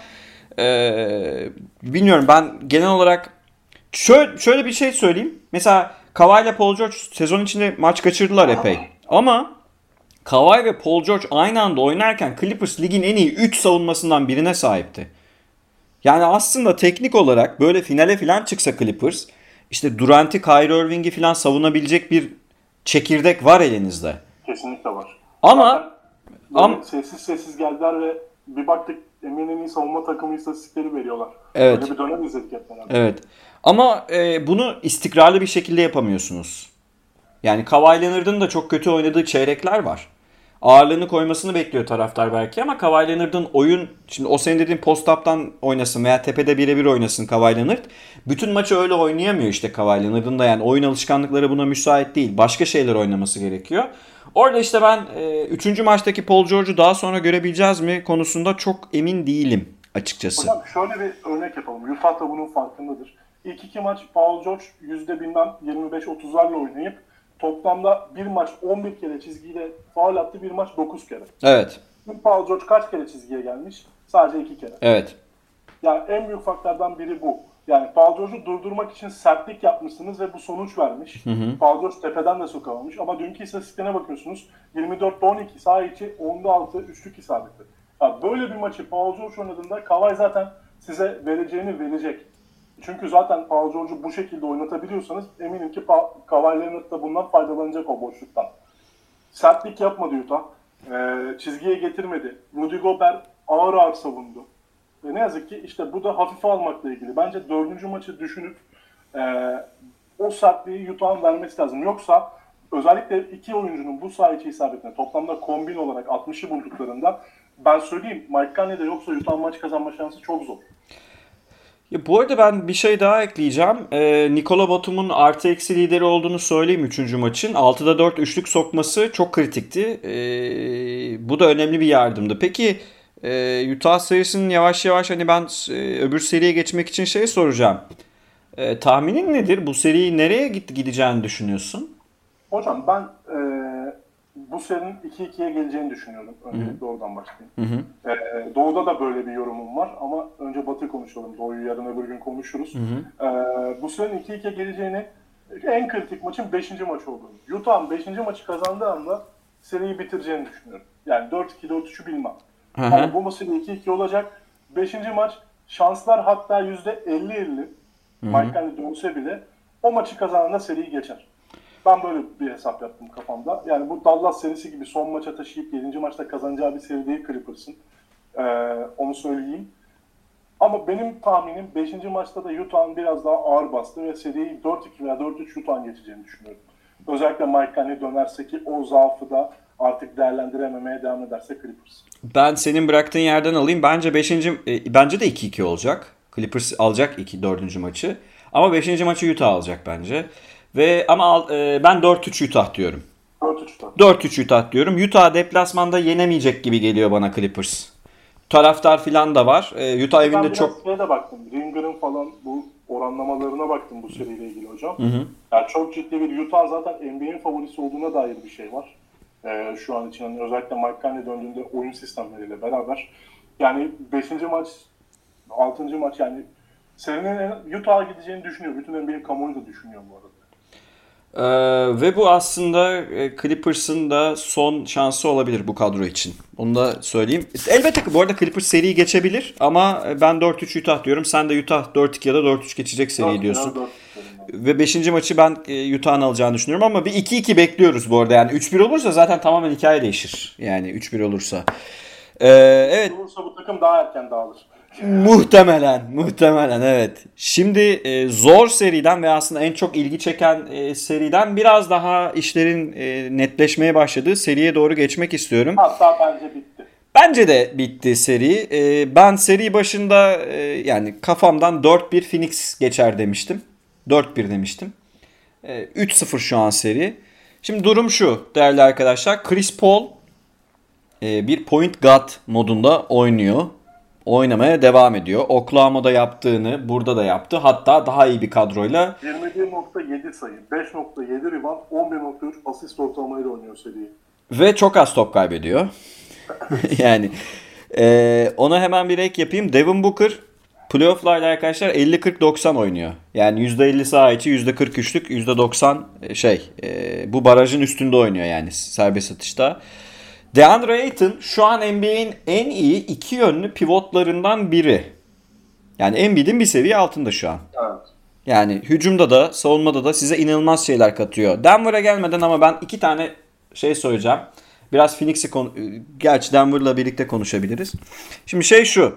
bilmiyorum ben genel olarak şöyle bir şey söyleyeyim. Mesela Kawhi ile Paul George sezon içinde maç kaçırdılar epey. Ama Kawhi ve Paul George aynı anda oynarken Clippers ligin en iyi 3 savunmasından birine sahipti. Yani aslında teknik olarak böyle finale falan çıksa Clippers işte Durant'i, Kyrie Irving'i falan savunabilecek bir çekirdek var elinizde. Kesinlikle var. Ama sessiz sessiz geldiler ve bir baktık NBA'nin en iyi savunma takımı istatistikleri veriyorlar. evet. Öyle bir dönem izledik hep beraber. Evet. Ama bunu istikrarlı bir şekilde yapamıyorsunuz. Yani Kawhi Leonard'ın da çok kötü oynadığı çeyrekler var. Ağırlığını koymasını bekliyor taraftar belki ama Kawhi Leonard'ın oyun... Şimdi o senin dediğin post-up'tan oynasın veya tepede birebir oynasın Kawhi Leonard. Bütün maçı öyle oynayamıyor işte Kawhi Leonard'ın da yani oyun alışkanlıkları buna müsait değil. Başka şeyler oynaması gerekiyor. Orada işte ben 3. maçtaki Paul George'u daha sonra görebileceğiz mi konusunda çok emin değilim açıkçası. Hocam şöyle bir örnek yapalım. Utah da bunun farkındadır. İlk 2 maç Paul George %25-30'larla oynayıp toplamda bir maç 11 kere çizgiyle faul attı, bir maç 9 kere. Evet. Paul George kaç kere çizgiye gelmiş? Sadece 2 kere. Evet. Yani en büyük farklardan biri bu. Yani Paul George'u durdurmak için sertlik yapmışsınız ve bu sonuç vermiş. Paul George tepeden de sokamamış ama dünkü istatistiklerine bakıyorsunuz. 24-12 saha içi 10'da 6 üçlük isabeti. Yani böyle bir maçı Paul George oynadığında Kawhi zaten size vereceğini verecek. Çünkü zaten Paul George'u bu şekilde oynatabiliyorsanız eminim ki Kawhi Leonard da bundan faydalanacak o boşluktan. Sertlik yapmadı Utah. Çizgiye getirmedi. Rudy Gobert ağır ağır savundu. Ve ne yazık ki işte bu da hafife almakla ilgili. Bence 4. maçı düşünüp o sertliği Utah'ın vermesi lazım. Yoksa özellikle iki oyuncunun bu saha içi isabetine toplamda kombin olarak 60'ı bulduklarında ben söyleyeyim Mike Conley'de yoksa Utah maç kazanma şansı çok zor. Ya bu arada ben bir şey daha ekleyeceğim. Nikola Batum'un artı eksi lideri olduğunu söyleyeyim 3. maçın. 6'da 4 üçlük sokması çok kritikti. Bu da önemli bir yardımdı. Peki Utah serisinin yavaş yavaş hani ben öbür seriye geçmek için şey soracağım. Tahminin nedir? Bu seriyi nereye gideceğini düşünüyorsun? Hocam ben bu serinin 2-2'ye geleceğini düşünüyorum. Öncelikle oradan başlayayım. Doğu'da da böyle bir yorumum var ama önce Batı konuşalım. Doğu'yu yarın öbür gün konuşuruz. Bu serinin 2-2'ye geleceğini en kritik maçın 5. maç olduğunu. Utah'ın 5. maçı kazandığı anda seriyi bitireceğini düşünüyorum. Yani 4-2, 4-3'ü bilmem. Ama bu maçın 2-2 olacak. 5. maç şanslar hatta %50-50. Mike Conley dönse bile o maçı kazananda seriyi geçer. Ben böyle bir hesap yaptım kafamda. Yani bu Dallas serisi gibi son maça taşıyıp 7. maçta kazanacağı bir seri değil Clippers'ın. Onu söyleyeyim. Ama benim tahminim 5. maçta da Utah'ın biraz daha ağır bastı ve seriyi 4-2 veya 4-3 Utah'ın geçeceğini düşünüyorum. Özellikle Mike Conley dönerse ki o zaafı da artık değerlendirememeye devam ederse Clippers. Ben senin bıraktığın yerden alayım. Bence bence de 2-2 olacak. Clippers alacak 4. maçı. Ama 5. maçı Utah alacak bence. Ben 4-3 Utah diyorum. 4-3 Utah diyorum. Utah deplasmanda yenemeyecek gibi geliyor bana Clippers. Taraftar filan da var. Utah evinde çok... Ben de baktım. Ringer'ın falan bu oranlamalarına baktım bu seriyle ilgili hocam. Hı. Yani çok ciddi bir Utah zaten NBA'in favorisi olduğuna dair bir şey var. Şu an için özellikle Mike Conley döndüğünde oyun sistemleriyle beraber. Yani 5. maç, 6. maç yani serinin Utah'a gideceğini düşünüyor. Bütün NBA kamuoyu da düşünüyor bu arada. Ve bu aslında Clippers'ın da son şansı olabilir bu kadro için. Onu da söyleyeyim. Elbette bu arada Clippers seriyi geçebilir ama ben 4-3 Utah diyorum. Sen de Utah 4-2 ya da 4-3 geçecek seriyi diyorsun. Ve 5. maçı ben Utah'ın alacağını düşünüyorum ama bir 2-2 bekliyoruz bu arada. Yani 3-1 olursa zaten tamamen hikaye değişir. Yani 3-1 olursa. Evet. Olursa bu takım daha erken dağılır. Muhtemelen evet. Şimdi zor seriden ve aslında en çok ilgi çeken seriden biraz daha işlerin netleşmeye başladığı seriye doğru geçmek istiyorum. Hatta bence bitti. Bence de bitti seri. Ben seri başında yani kafamdan 4-1 Phoenix geçer demiştim. 4-1 demiştim. 3-0 şu an seri. Şimdi durum şu değerli arkadaşlar. Chris Paul bir point guard modunda oynuyor. Oynamaya devam ediyor. Oklahoma'da yaptığını burada da yaptı. Hatta daha iyi bir kadroyla. 21.7 sayı, 5.7 rebound, 11.3 asist ortalamayla oynuyor seriyi. Ve çok az top kaybediyor. Yani ona hemen bir ek yapayım. Devin Booker playoff'larda arkadaşlar 50-40-90 oynuyor. Yani %50 saha içi, %43'lük, %90 bu barajın üstünde oynuyor yani serbest atışta. DeAndre Ayton şu an NBA'in en iyi iki yönlü pivotlarından biri. Yani Embiid'in bir seviye altında şu an. Evet. Yani hücumda da savunmada da size inanılmaz şeyler katıyor. Denver'a gelmeden ama ben iki tane şey söyleyeceğim. Biraz Phoenix'i gerçi Denver'la birlikte konuşabiliriz. Şimdi şu.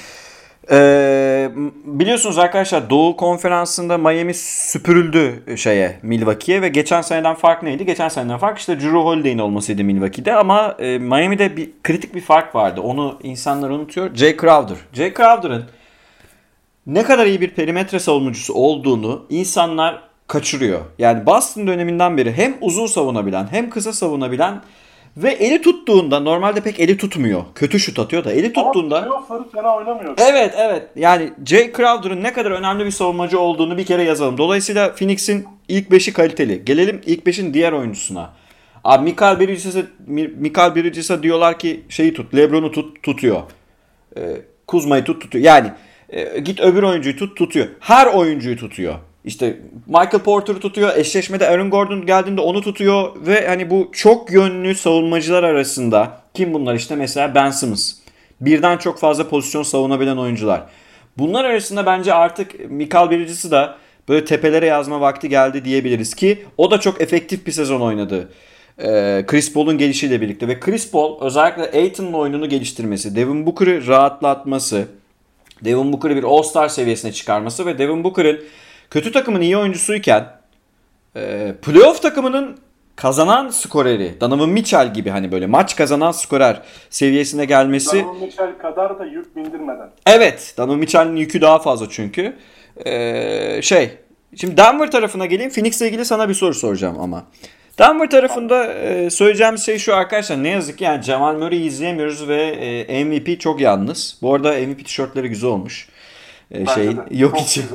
Biliyorsunuz arkadaşlar Doğu Konferansı'nda Miami süpürüldü Milwaukee'ye ve geçen seneden fark neydi? Geçen seneden fark işte Jrue Holiday'in olmasıydı Milwaukee'de ama Miami'de kritik bir fark vardı. Onu insanlar unutuyor. Jay Crowder. Jay Crowder'ın ne kadar iyi bir perimetre savunucusu olduğunu insanlar kaçırıyor. Yani Boston döneminden beri hem uzun savunabilen hem kısa savunabilen ve eli tuttuğunda normalde pek eli tutmuyor. Kötü şut atıyor da eli tuttuğunda... Ama playoff'ları fena oynamıyor. Evet. Yani Jay Crowder'ın ne kadar önemli bir savunmacı olduğunu bir kere yazalım. Dolayısıyla Phoenix'in ilk 5'i kaliteli. Gelelim ilk 5'in diğer oyuncusuna. Abi Mikal Bridges'a diyorlar ki LeBron'u tutuyor. Kuzma'yı tutuyor. Yani git öbür oyuncuyu tutuyor. Her oyuncuyu tutuyor. İşte Michael Porter'ı tutuyor. Eşleşmede Aaron Gordon geldiğinde onu tutuyor. Ve hani bu çok yönlü savunmacılar arasında kim bunlar işte mesela Ben Simmons. Birden çok fazla pozisyon savunabilen oyuncular. Bunlar arasında bence artık Mikal Bridges'i de böyle tepelere yazma vakti geldi diyebiliriz ki o da çok efektif bir sezon oynadı. Chris Paul'un gelişiyle birlikte ve Chris Paul özellikle Ayton'un oyununu geliştirmesi, Devin Booker'ı rahatlatması, Devin Booker'ı bir All-Star seviyesine çıkarması ve Devin Booker'ın kötü takımın iyi oyuncusuyken playoff takımının kazanan skoreri, Donovan Mitchell gibi hani böyle maç kazanan skorer seviyesine gelmesi. Donovan Mitchell kadar da yük bindirmeden. Evet, Donovan Mitchell'in yükü daha fazla çünkü. Şimdi Denver tarafına geleyim. Phoenix'le ilgili sana bir soru soracağım ama. Denver tarafında söyleyeceğim şey şu arkadaşlar. Ne yazık ki yani Jamal Murray'i izleyemiyoruz ve MVP çok yalnız. Bu arada MVP tişörtleri güzel olmuş. Yok için.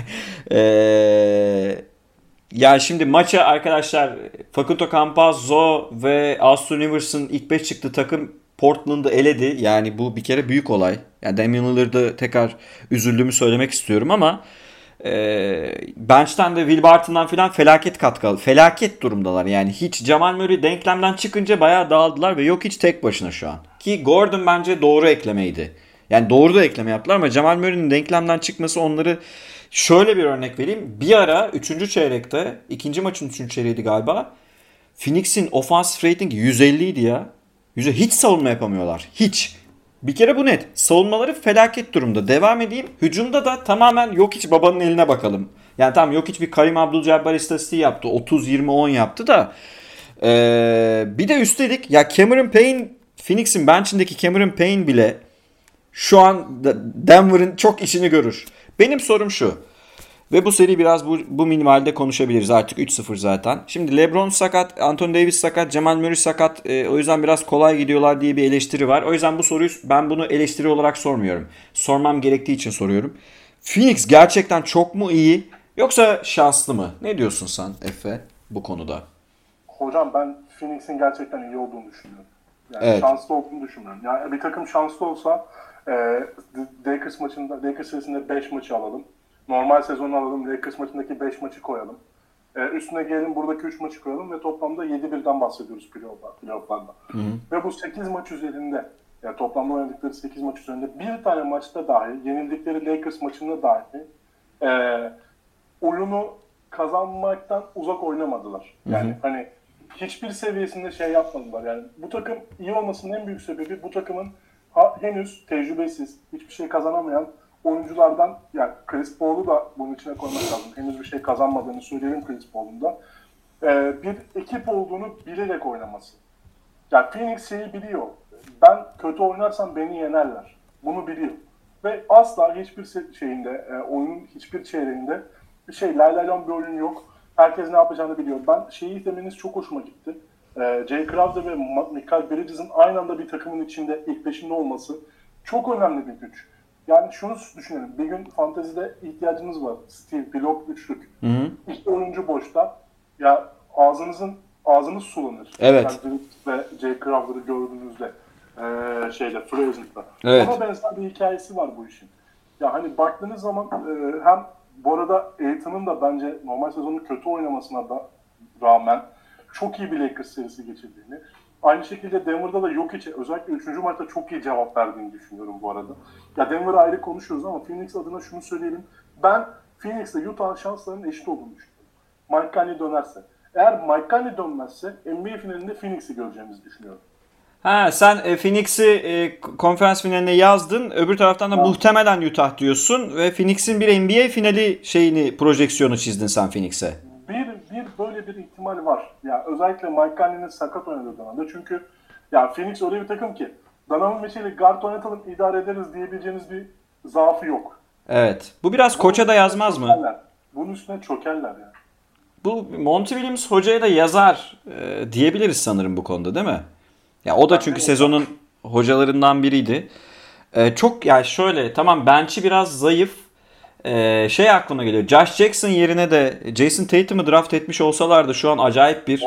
Yani şimdi maça arkadaşlar Facundo Campazzo ve Austin Rivers'ın ilk 5 çıktığı takım Portland'ı eledi. Yani bu bir kere büyük olay. Yani Damian Lillard'ı tekrar üzüldüğümü söylemek istiyorum ama bench'ten de Will Barton'dan filan felaket durumdalar. Yani hiç Jamal Murray denklemden çıkınca bayağı dağıldılar ve yok hiç tek başına şu an. Ki Gordon bence doğru eklemeydi. Yani doğru da ekleme yaptılar ama Jamal Murray'nin denklemden çıkması onları şöyle bir örnek vereyim. Bir ara 3. çeyrekte, ikinci maçın 3. çeyreğiydi galiba. Phoenix'in offensive rating 150 idi ya. Hiç savunma yapamıyorlar. Hiç. Bir kere bu net. Savunmaları felaket durumda. Devam edeyim. Hücumda da tamamen Jokic babanın eline bakalım. Yani tamam Jokic bir Karim Abdul-Jabbar istatistiği yaptı. 30-20-10 yaptı da. Bir de üstelik ya Cameron Payne, Phoenix'in bench'indeki Cameron Payne bile şu an Denver'ın çok işini görür. Benim sorum şu. Ve bu seri biraz bu minimalde konuşabiliriz. Artık 3-0 zaten. Şimdi LeBron sakat, Anthony Davis sakat, Jamal Murray sakat. O yüzden biraz kolay gidiyorlar diye bir eleştiri var. O yüzden bu soruyu ben bunu eleştiri olarak sormuyorum. Sormam gerektiği için soruyorum. Phoenix gerçekten çok mu iyi yoksa şanslı mı? Ne diyorsun sen Efe bu konuda? Hocam ben Phoenix'in gerçekten iyi olduğunu düşünüyorum. Yani Evet. şanslı olduğunu düşünmüyorum. Yani bir takım şanslı olsa Lakers serisinde 5 maçı alalım. Normal sezonu alalım. Lakers maçındaki 5 maçı koyalım. Üstüne gelelim buradaki 3 maçı koyalım ve toplamda 7-1'den bahsediyoruz playoff'larda. Ve bu 8 maç üzerinde, yani toplamda oynadıkları 8 maç üzerinde bir tane maçta dahi, yenildikleri Lakers maçında dahi oyunu kazanmaktan uzak oynamadılar. Yani hani hiçbir seviyesinde şey yapmadılar. Yani bu takım iyi olmasının en büyük sebebi bu takımın henüz tecrübesiz, hiçbir şey kazanamayan oyunculardan, yani Chris Paul'u da bunun içine koymak lazım. Henüz bir şey kazanmadığını söyleyelim Chris Paul'un da. Bir ekip olduğunu bilerek oynaması. Yani Phoenix şeyi biliyor. Ben kötü oynarsam beni yenerler. Bunu biliyor. Ve asla hiçbir şeyinde, oyunun hiçbir çeyreğinde lay lay lom bir oyun yok. Herkes ne yapacağını biliyor. Ben şeyi demeniz çok hoşuma gitti. Jay Crowder ve Michael Bridges'in aynı anda bir takımın içinde ilk beşinde olması çok önemli bir güç. Yani şunu düşünelim. Bir gün fantezide ihtiyacınız var. Steve, blok, üçlük. İlk oyuncu boşta. Ya ağzınız sulanır. Evet. Yani ve Jay Crowder'ı gördüğünüzde Free Agent'ta. Evet. Ona benzer bir hikayesi var bu işin. Ya hani baktığınız zaman hem bu arada Aiton'un da bence normal sezonun kötü oynamasına da rağmen çok iyi bir Lakers serisi geçirdiğini, aynı şekilde Denver'da da Jokic'e özellikle 3. maçta çok iyi cevap verdiğini düşünüyorum bu arada. Ya Denver'a ayrı konuşuyoruz ama Phoenix adına şunu söyleyelim. Ben Phoenix'le Utah'ın şanslarının eşit olduğunu düşünüyorum. Mike Conley dönerse. Eğer Mike Conley dönmezse NBA finalinde Phoenix'i göreceğimizi düşünüyorum. Sen Phoenix'i konferans finaline yazdın. Öbür taraftan da muhtemelen Utah diyorsun ve Phoenix'in bir NBA finali projeksiyonu çizdin sen Phoenix'e. Böyle bir ihtimal var. Ya özellikle Mike Conley'nin sakat oynadığı dönemde. Çünkü ya Phoenix öyle bir takım ki Donovan Mitchell'i guard oynatalım idare ederiz diyebileceğiniz bir zaafı yok. Evet. Bu biraz koça da yazmaz mı? Bunun üstüne çökerler yani. Bu Monty Williams hocaya da yazar diyebiliriz sanırım bu konuda değil mi? Ya o da çünkü sezonun hocalarından biriydi. Çok yani şöyle tamam bench'i biraz zayıf. Aklıma geliyor. Josh Jackson yerine de Jason Tatum'u draft etmiş olsalardı şu an acayip bir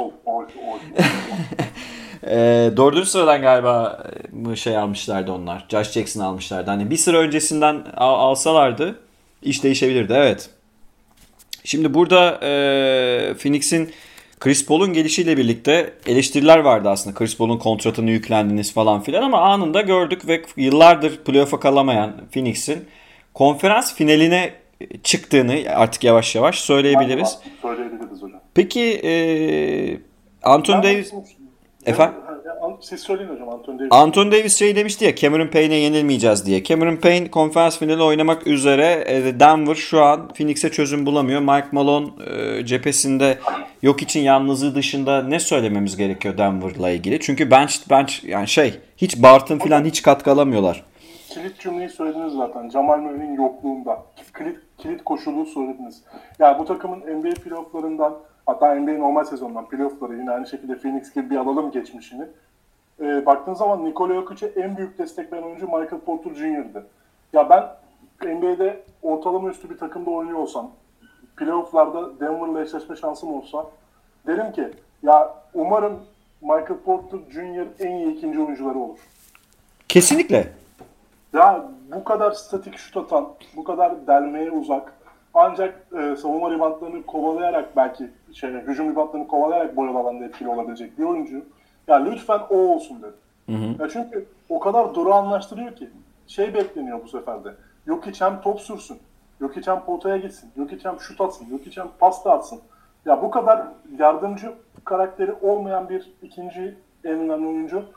dördüncü sıradan galiba almışlardı onlar. Josh Jackson almışlardı. Hani bir sıra öncesinden alsalardı iş değişebilirdi. Evet. Şimdi burada Phoenix'in Chris Paul'un gelişiyle birlikte eleştiriler vardı aslında. Chris Paul'un kontratını yüklendiniz falan filan ama anında gördük ve yıllardır playoff'a kalamayan Phoenix'in konferans finaline çıktığını artık yavaş yavaş söyleyebiliriz. Söyleyebiliriz hocam. Peki Anthony Davis... Efendim? Siz söyleyin hocam Anthony Davis. Anthony Davis demişti ya Cameron Payne'e yenilmeyeceğiz diye. Cameron Payne konferans finali oynamak üzere Denver şu an Phoenix'e çözüm bulamıyor. Mike Malone cephesinde yok için yalnızlığı dışında ne söylememiz gerekiyor Denver'la ilgili? Çünkü bench yani hiç Barton falan hiç katkı alamıyorlar. Kilit cümleyi söylediniz zaten. Jamal Murray'nin yokluğunda. Kilit koşulu söylediniz. Yani bu takımın NBA playoff'larından hatta NBA normal sezondan playoff'ları yine aynı şekilde Phoenix gibi bir alalım geçmişini. Baktığın zaman Nikola Jokic'e en büyük destekleyen oyuncu Michael Porter Jr.'dı. Ya ben NBA'de ortalama üstü bir takımda oynuyor olsam, playoff'larda Denver'la eşleşme şansım olsa derim ki ya umarım Michael Porter Jr. en iyi ikinci oyuncuları olur. Kesinlikle. Ya bu kadar statik şut atan, bu kadar delmeye uzak, ancak savunma reboundlarını kovalayarak belki hücum reboundlarını kovalayarak boyalı alanda etkili olabilecek bir oyuncu. Ya lütfen o olsun dedim. Ya çünkü o kadar durağanlaştırıyor ki bekleniyor bu sefer de. Jokic hem top sürsün, Jokic hem potaya gitsin, Jokic hem şut atsın, Jokic hem pas da atsın. Ya bu kadar yardımcı karakteri olmayan bir ikinci en önemli oyuncu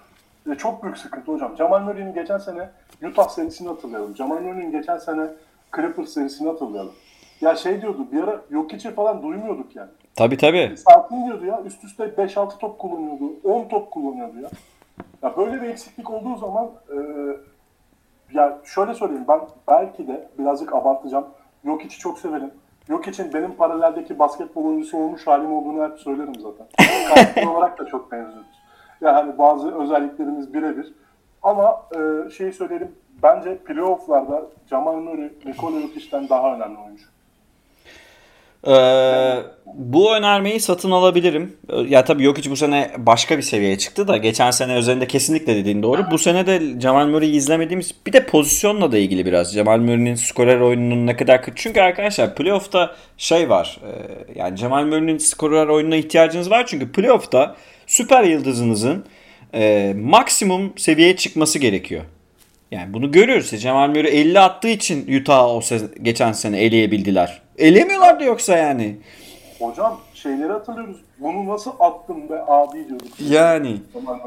çok büyük sıkıntı hocam. Jamal Murray'nin geçen sene Utah serisini hatırlayalım. Jamal Murray'nin geçen sene Clippers serisini hatırlayalım. Ya şey diyordu, bir ara Jokic'i falan duymuyorduk yani. Tabii. Sakin diyordu ya, üst üste 5-6 top kullanıyordu, 10 top kullanıyordu ya. Ya böyle bir eksiklik olduğu zaman ya şöyle söyleyeyim, ben belki de birazcık abartacağım. Jokic'i çok severim. Jokic'in benim paraleldeki basketbol oyuncusu olmuş halim olduğunu hep söylerim zaten. Karakter olarak da çok benziyoruz. Yani bazı özelliklerimiz birebir. Ama şeyi söyleyelim, bence playoff'larda Jamal Murray, Nikola Jokic'ten daha önemli oyuncu. Bu önermeyi satın alabilirim. Ya tabii Jokic bu sene başka bir seviyeye çıktı da geçen sene üzerinde kesinlikle dediğin doğru. Bu sene de Jamal Murray'i izlemediğimiz bir de pozisyonla da ilgili biraz. Jamal Murray'nin skorer oyununun ne kadar kötü. Çünkü arkadaşlar playoff'ta şey var. Yani Jamal Murray'nin skorer oyununa ihtiyacınız var. Çünkü playoff'ta süper yıldızınızın maksimum seviyeye çıkması gerekiyor. Yani bunu görüyoruz. Jamal Murray 50 attığı için Utah'ı geçen sene eleyebildiler. Eleyemiyorlardı yoksa yani. Hocam şeyleri hatırlıyoruz. Bunu nasıl attın be abi diyorduk. Yani.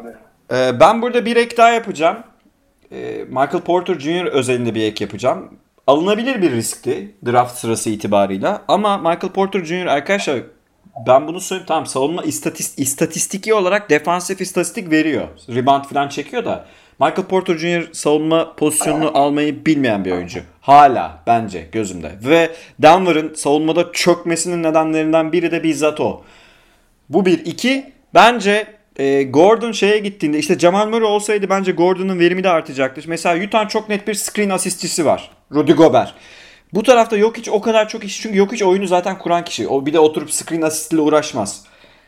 Ben burada bir ek daha yapacağım. Michael Porter Jr. özelinde bir ek yapacağım. Alınabilir bir riskti draft sırası itibarıyla. Ama Michael Porter Jr. arkadaşlar ben bunu söyleyeyim. Tamam, savunma istatistiki olarak defansif istatistik veriyor. Rebound falan çekiyor da. Michael Porter Jr. savunma pozisyonunu almayı bilmeyen bir oyuncu. Hala bence gözümde. Ve Denver'ın savunmada çökmesinin nedenlerinden biri de bizzat o. Bu bir. İki, bence Gordon şeye gittiğinde işte Jamal Murray olsaydı bence Gordon'un verimi de artacaktır. Mesela Utah'ın çok net bir screen asistçisi var. Rudy Gobert. Bu tarafta Jokic o kadar çok iş. Çünkü Jokic oyunu zaten kuran kişi. O bir de oturup screen asistiyle uğraşmaz.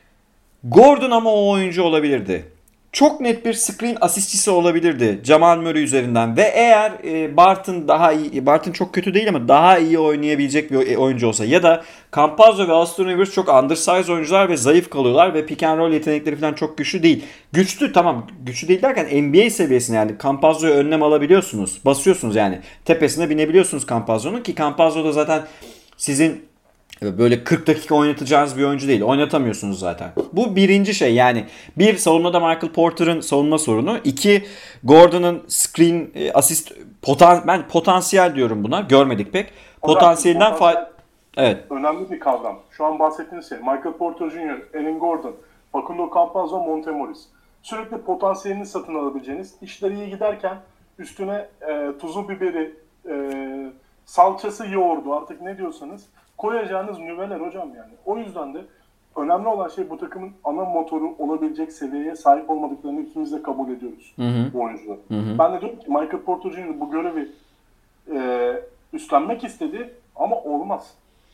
Gordon ama o oyuncu olabilirdi. Çok net bir screen asistçisi olabilirdi Jamal Murray üzerinden. Ve eğer Barton daha iyi, Barton çok kötü değil ama daha iyi oynayabilecek bir oyuncu olsa ya da Campazzo ve Austin Rivers çok undersize oyuncular ve zayıf kalıyorlar ve pick and roll yetenekleri falan çok güçlü değil. Güçlü, tamam, güçlü değil derken NBA seviyesinde, yani Campazzo'ya önlem alabiliyorsunuz. Basıyorsunuz yani. Tepesine binebiliyorsunuz Campazzo'nun ki Campazzo da zaten sizin böyle 40 dakika oynatacağınız bir oyuncu değil. Oynatamıyorsunuz zaten. Bu birinci şey yani. Bir, savunmada Michael Porter'ın savunma sorunu. İki, Gordon'ın screen asist ben potansiyel diyorum buna. Görmedik pek. Potansiyelinden evet. Önemli bir kavram. Şu an bahsettiğiniz şey Michael Porter Jr., Aaron Gordon, Facundo Campazzo, Monte Morris. Sürekli potansiyelini satın alabileceğiniz, işleri iyi giderken üstüne tuzu biberi, salçası yoğurdu, artık ne diyorsanız koyacağınız nüveler hocam yani. O yüzden de önemli olan şey bu takımın ana motoru olabilecek seviyeye sahip olmadıklarını ikimiz de kabul ediyoruz bu oyuncular. Ben de diyorum ki Michael Porter Jr. bu görevi üstlenmek istedi ama olmaz.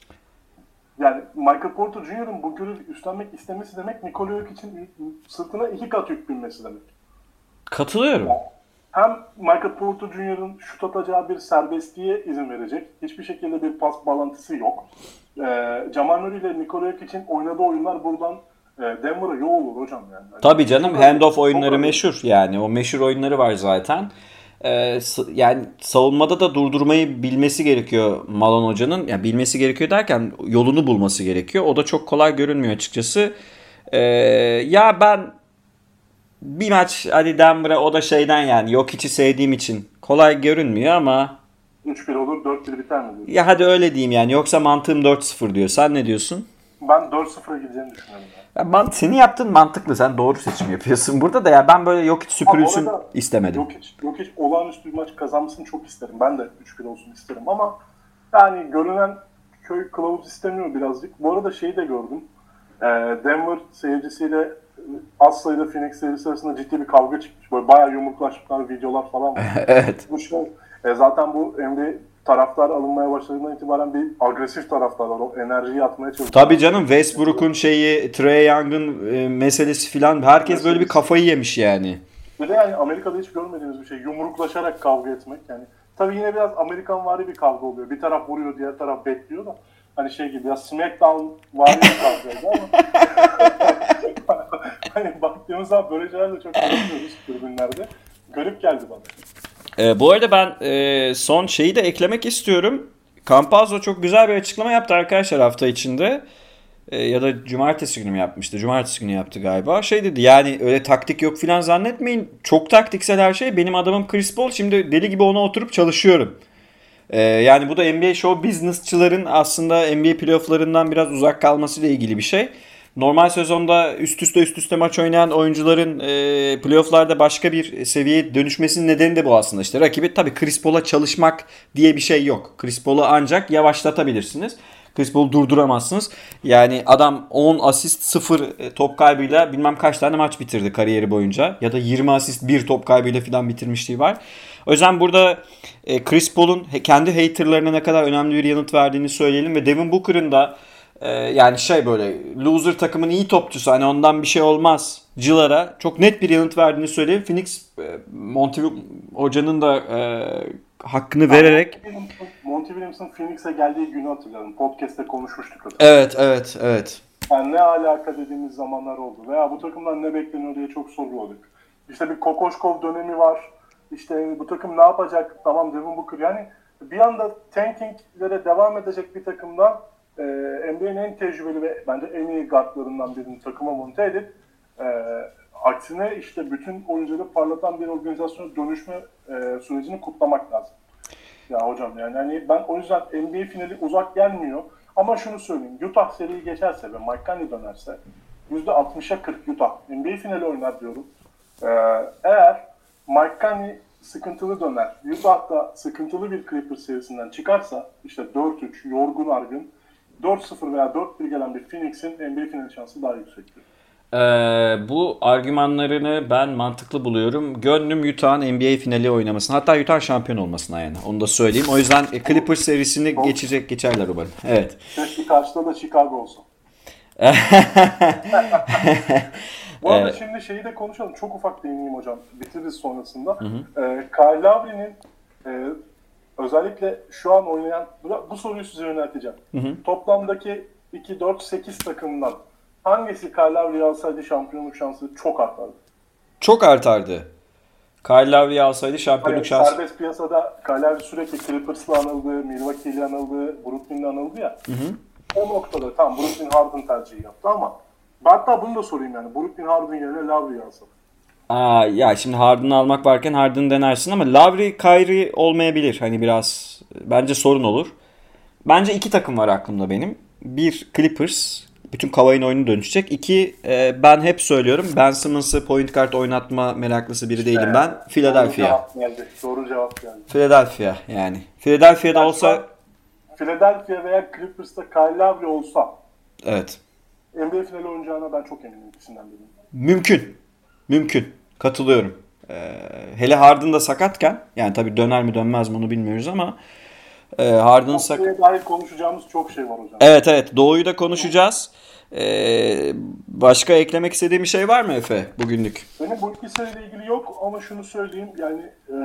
Yani Michael Porter Jr.'ın bu görevi üstlenmek istemesi demek Nikola Jokic'in sırtına 2 kat yük binmesi demek. Katılıyorum. Yani hem Michael Porter Jr.'ın şut atacağı bir serbestliğe izin verecek. Hiçbir şekilde bir pas bağlantısı yok. Jamal Murray ile Nikola Jokic'in oynadığı oyunlar buradan Denver'a yol olur hocam yani. Tabii canım, handoff oyunları meşhur yani. O meşhur oyunları var zaten. Yani savunmada da durdurmayı bilmesi gerekiyor Malone hocanın. Yani bilmesi gerekiyor derken yolunu bulması gerekiyor. O da çok kolay görünmüyor açıkçası. Ya ben bir maç hadi Denver'a, o da şeyden yani Jokic'i sevdiğim için kolay görünmüyor ama 3-1 olur, 4-1 biter mi diyorsun? Ya hadi öyle diyeyim yani. Yoksa mantığım 4-0 diyor. Sen ne diyorsun? Ben 4-0'a gideceğini düşünüyorum. Senin yaptığın mantıklı. Sen doğru seçim yapıyorsun. Burada da ya ben böyle Jokic süpürülsün istemedim. Jokic olağanüstü bir maç kazanmasını çok isterim. Ben de 3-1 olsun isterim ama yani görünen köy kılavuz istemiyor birazcık. Bu arada şeyi de gördüm. Denver seyircisiyle az sayıda Phoenix seyircisi arasında ciddi bir kavga çıkmış. Böyle bayağı yumruklaşmışlar, videolar falan var. Evet. Bu şey, zaten bu NBA taraftar alınmaya başladığından itibaren bir agresif taraftar var. O enerjiyi atmaya çalışıyor. Tabii canım, Westbrook'un şeyi, Trae Young'ın meselesi filan, herkes böyle bir kafayı yemiş yani. Bir de yani Amerika'da hiç görmediğimiz bir şey. Yumruklaşarak kavga etmek yani. Tabii yine biraz Amerikan-vari bir kavga oluyor. Bir taraf vuruyor, diğer taraf bekliyor da. Hani şey gibi, biraz Smackdown-vari bir kavgaydı ama. Hani baktığımız zaman böyle şeyler de çok görmüyoruz tribünlerde. Garip geldi bana. Bu arada ben son şeyi de eklemek istiyorum. Campazzo çok güzel bir açıklama yaptı arkadaşlar hafta içinde. Ya da cumartesi günü mü yapmıştı? Cumartesi günü yaptı galiba. Şey dedi, yani öyle taktik yok filan zannetmeyin. Çok taktiksel her şey. Benim adamım Chris Paul. Şimdi deli gibi ona oturup çalışıyorum. Yani bu da NBA show business'çıların aslında NBA playoff'larından biraz uzak kalmasıyla ilgili bir şey. Normal sezonda üst üste maç oynayan oyuncuların playoff'larda başka bir seviyeye dönüşmesinin nedeni de bu aslında. İşte rakibi, tabii Chris Paul'a çalışmak diye bir şey yok. Chris Paul'u ancak yavaşlatabilirsiniz. Chris Paul'u durduramazsınız. Yani adam 10 asist 0 top kaybıyla bilmem kaç tane maç bitirdi kariyeri boyunca. Ya da 20 asist 1 top kaybıyla falan bitirmişliği var. O yüzden burada Chris Paul'un kendi haterlarına ne kadar önemli bir yanıt verdiğini söyleyelim. Ve Devin Booker'ın da yani şey, böyle loser takımın iyi topçusu, hani ondan bir şey olmaz cılara çok net bir yanıt verdiğini söyleyeyim. Phoenix Monty Hoca'nın da hakkını vererek. Monty Williams'ın Phoenix'e geldiği günü hatırlıyorum. Podcast'te konuşmuştuk. Evet. Yani ne alaka dediğimiz zamanlar oldu. Veya bu takımdan ne bekleniyor diye çok sorguladık. İşte bir Kokoşkov dönemi var. İşte bu takım ne yapacak? Tamam, Devin Booker. Yani bir anda tankinglere devam edecek bir takımdan NBA'nin en tecrübeli ve bence en iyi guardlarından birini takıma monte edip aksine işte bütün oyuncuları parlatan bir organizasyona dönüşme sürecini kutlamak lazım. Ya hocam, yani hani ben o yüzden NBA finali uzak gelmiyor. Ama şunu söyleyeyim. Utah seriyi geçerse ve Mike Conley dönerse %60'a 40 Utah NBA finali oynar diyorum. Eğer Mike Conley sıkıntılı döner, Utah da sıkıntılı bir Clippers serisinden çıkarsa, işte 4-3 yorgun argın, 4-0 veya 4-1 gelen bir Phoenix'in NBA finali şansı daha yüksektir. Bu argümanlarını ben mantıklı buluyorum. Gönlüm Utah'ın NBA finali oynamasına, hatta Utah şampiyon olmasına yani. Onu da söyleyeyim. O yüzden Clippers serisini geçerler umarım. Evet. Keşke karşıda da Chicago olsun. Bu arada şimdi şeyi de konuşalım. Çok ufak değineyim hocam. Bitiririz sonrasında. Kyle Lowry'nin özellikle şu an oynayan, bu soruyu size yönelteceğim. Toplamdaki 2-4-8 takımdan hangisi Kyle Lowry'i alsaydı şampiyonluk şansı çok artardı? Çok artardı. Kyle Lowry'i alsaydı şampiyonluk şansı. Serbest piyasada Kyle Lowry sürekli Clippers'la anıldı, Milwaukee'yle anıldı, Brooklyn'le anıldı ya. O noktada tam Brooklyn Harden tercihi yaptı ama hatta bunu da sorayım, yani Brooklyn Harden yerine Lowry'i alsa. Ya şimdi Harden'ı almak varken Harden'ı denersin ama Lowry Kyrie olmayabilir. Hani biraz bence sorun olur. Bence iki takım var aklımda benim. Bir, Clippers. Bütün Kawhi'nin oyunu dönüşecek. İki, ben hep söylüyorum, Ben Simmons'ı point guard oynatma meraklısı biri değilim ben. Philadelphia. Doğru cevap geldi. Philadelphia yani. Philadelphia'da olsa... Philadelphia veya Clippers'ta Kyle Lowry olsa... Evet. NBA finali oynayacağına ben çok eminim ikisinden birinin. Mümkün. Katılıyorum. Hele Harden da sakatken, yani tabii döner mi dönmez mi onu bilmiyoruz ama Harden sakat. dair konuşacağımız çok şey var hocam. Evet. Doğu'yu da konuşacağız. Başka eklemek istediğim bir şey var mı Efe bugünlük? Benim bu iki seriyle ilgili yok ama şunu söyleyeyim, yani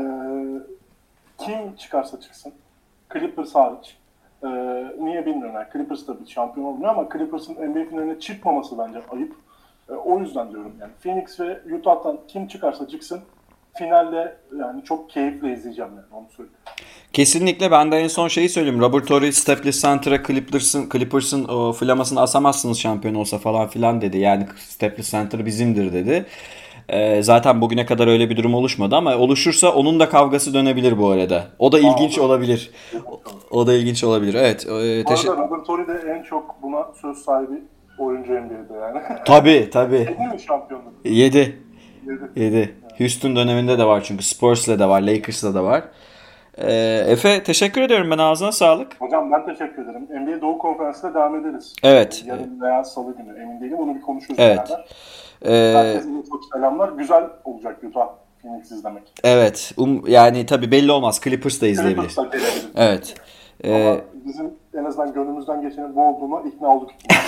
kim çıkarsa çıksın, Clippers hariç. Niye bilmiyorum. Yani Clippers da bir şampiyon olmuyor ama Clippers'ın NBA finaline çıkmaması bence ayıp. O yüzden diyorum yani. Phoenix ve Utah'tan kim çıkarsa çıksın, finalde yani çok keyifle izleyeceğim yani, onu söyleyeyim. Kesinlikle, ben de en son şeyi söyleyeyim. Robert Horry Staples Center'a Clippers'ın o flamasını asamazsınız şampiyon olsa falan filan dedi. Yani Staples Center bizimdir dedi. Zaten bugüne kadar öyle bir durum oluşmadı ama oluşursa onun da kavgası dönebilir bu arada. O da ilginç olabilir. O da ilginç olabilir. Evet. Bu arada Robert Horry de en çok buna söz sahibi oyuncu NBA'de yani. Tabii. 7 mi şampiyonluk? 7. Houston döneminde de var çünkü. Spurs'la da var, Lakers'la da var. Efe, teşekkür ediyorum, ben ağzına sağlık. Hocam ben teşekkür ederim. NBA Doğu Konferansı'nda devam ederiz. Evet. Yarın veya salı günü, emin değilim, onu bir konuşuruz evet. beraber. Herkese çok selamlar. Güzel olacak Utah Phoenix izlemek. Evet. Yani tabii belli olmaz. Clippers da izleyebilir. Evet. Ama bizim en azından gönlümüzden geçenin bu olduğuna ikna olduk.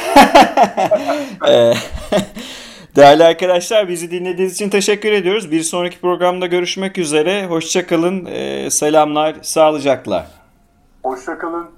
Değerli arkadaşlar, bizi dinlediğiniz için teşekkür ediyoruz. Bir sonraki programda görüşmek üzere. Hoşça kalın. Selamlar. Sağlıcakla. Hoşça kalın.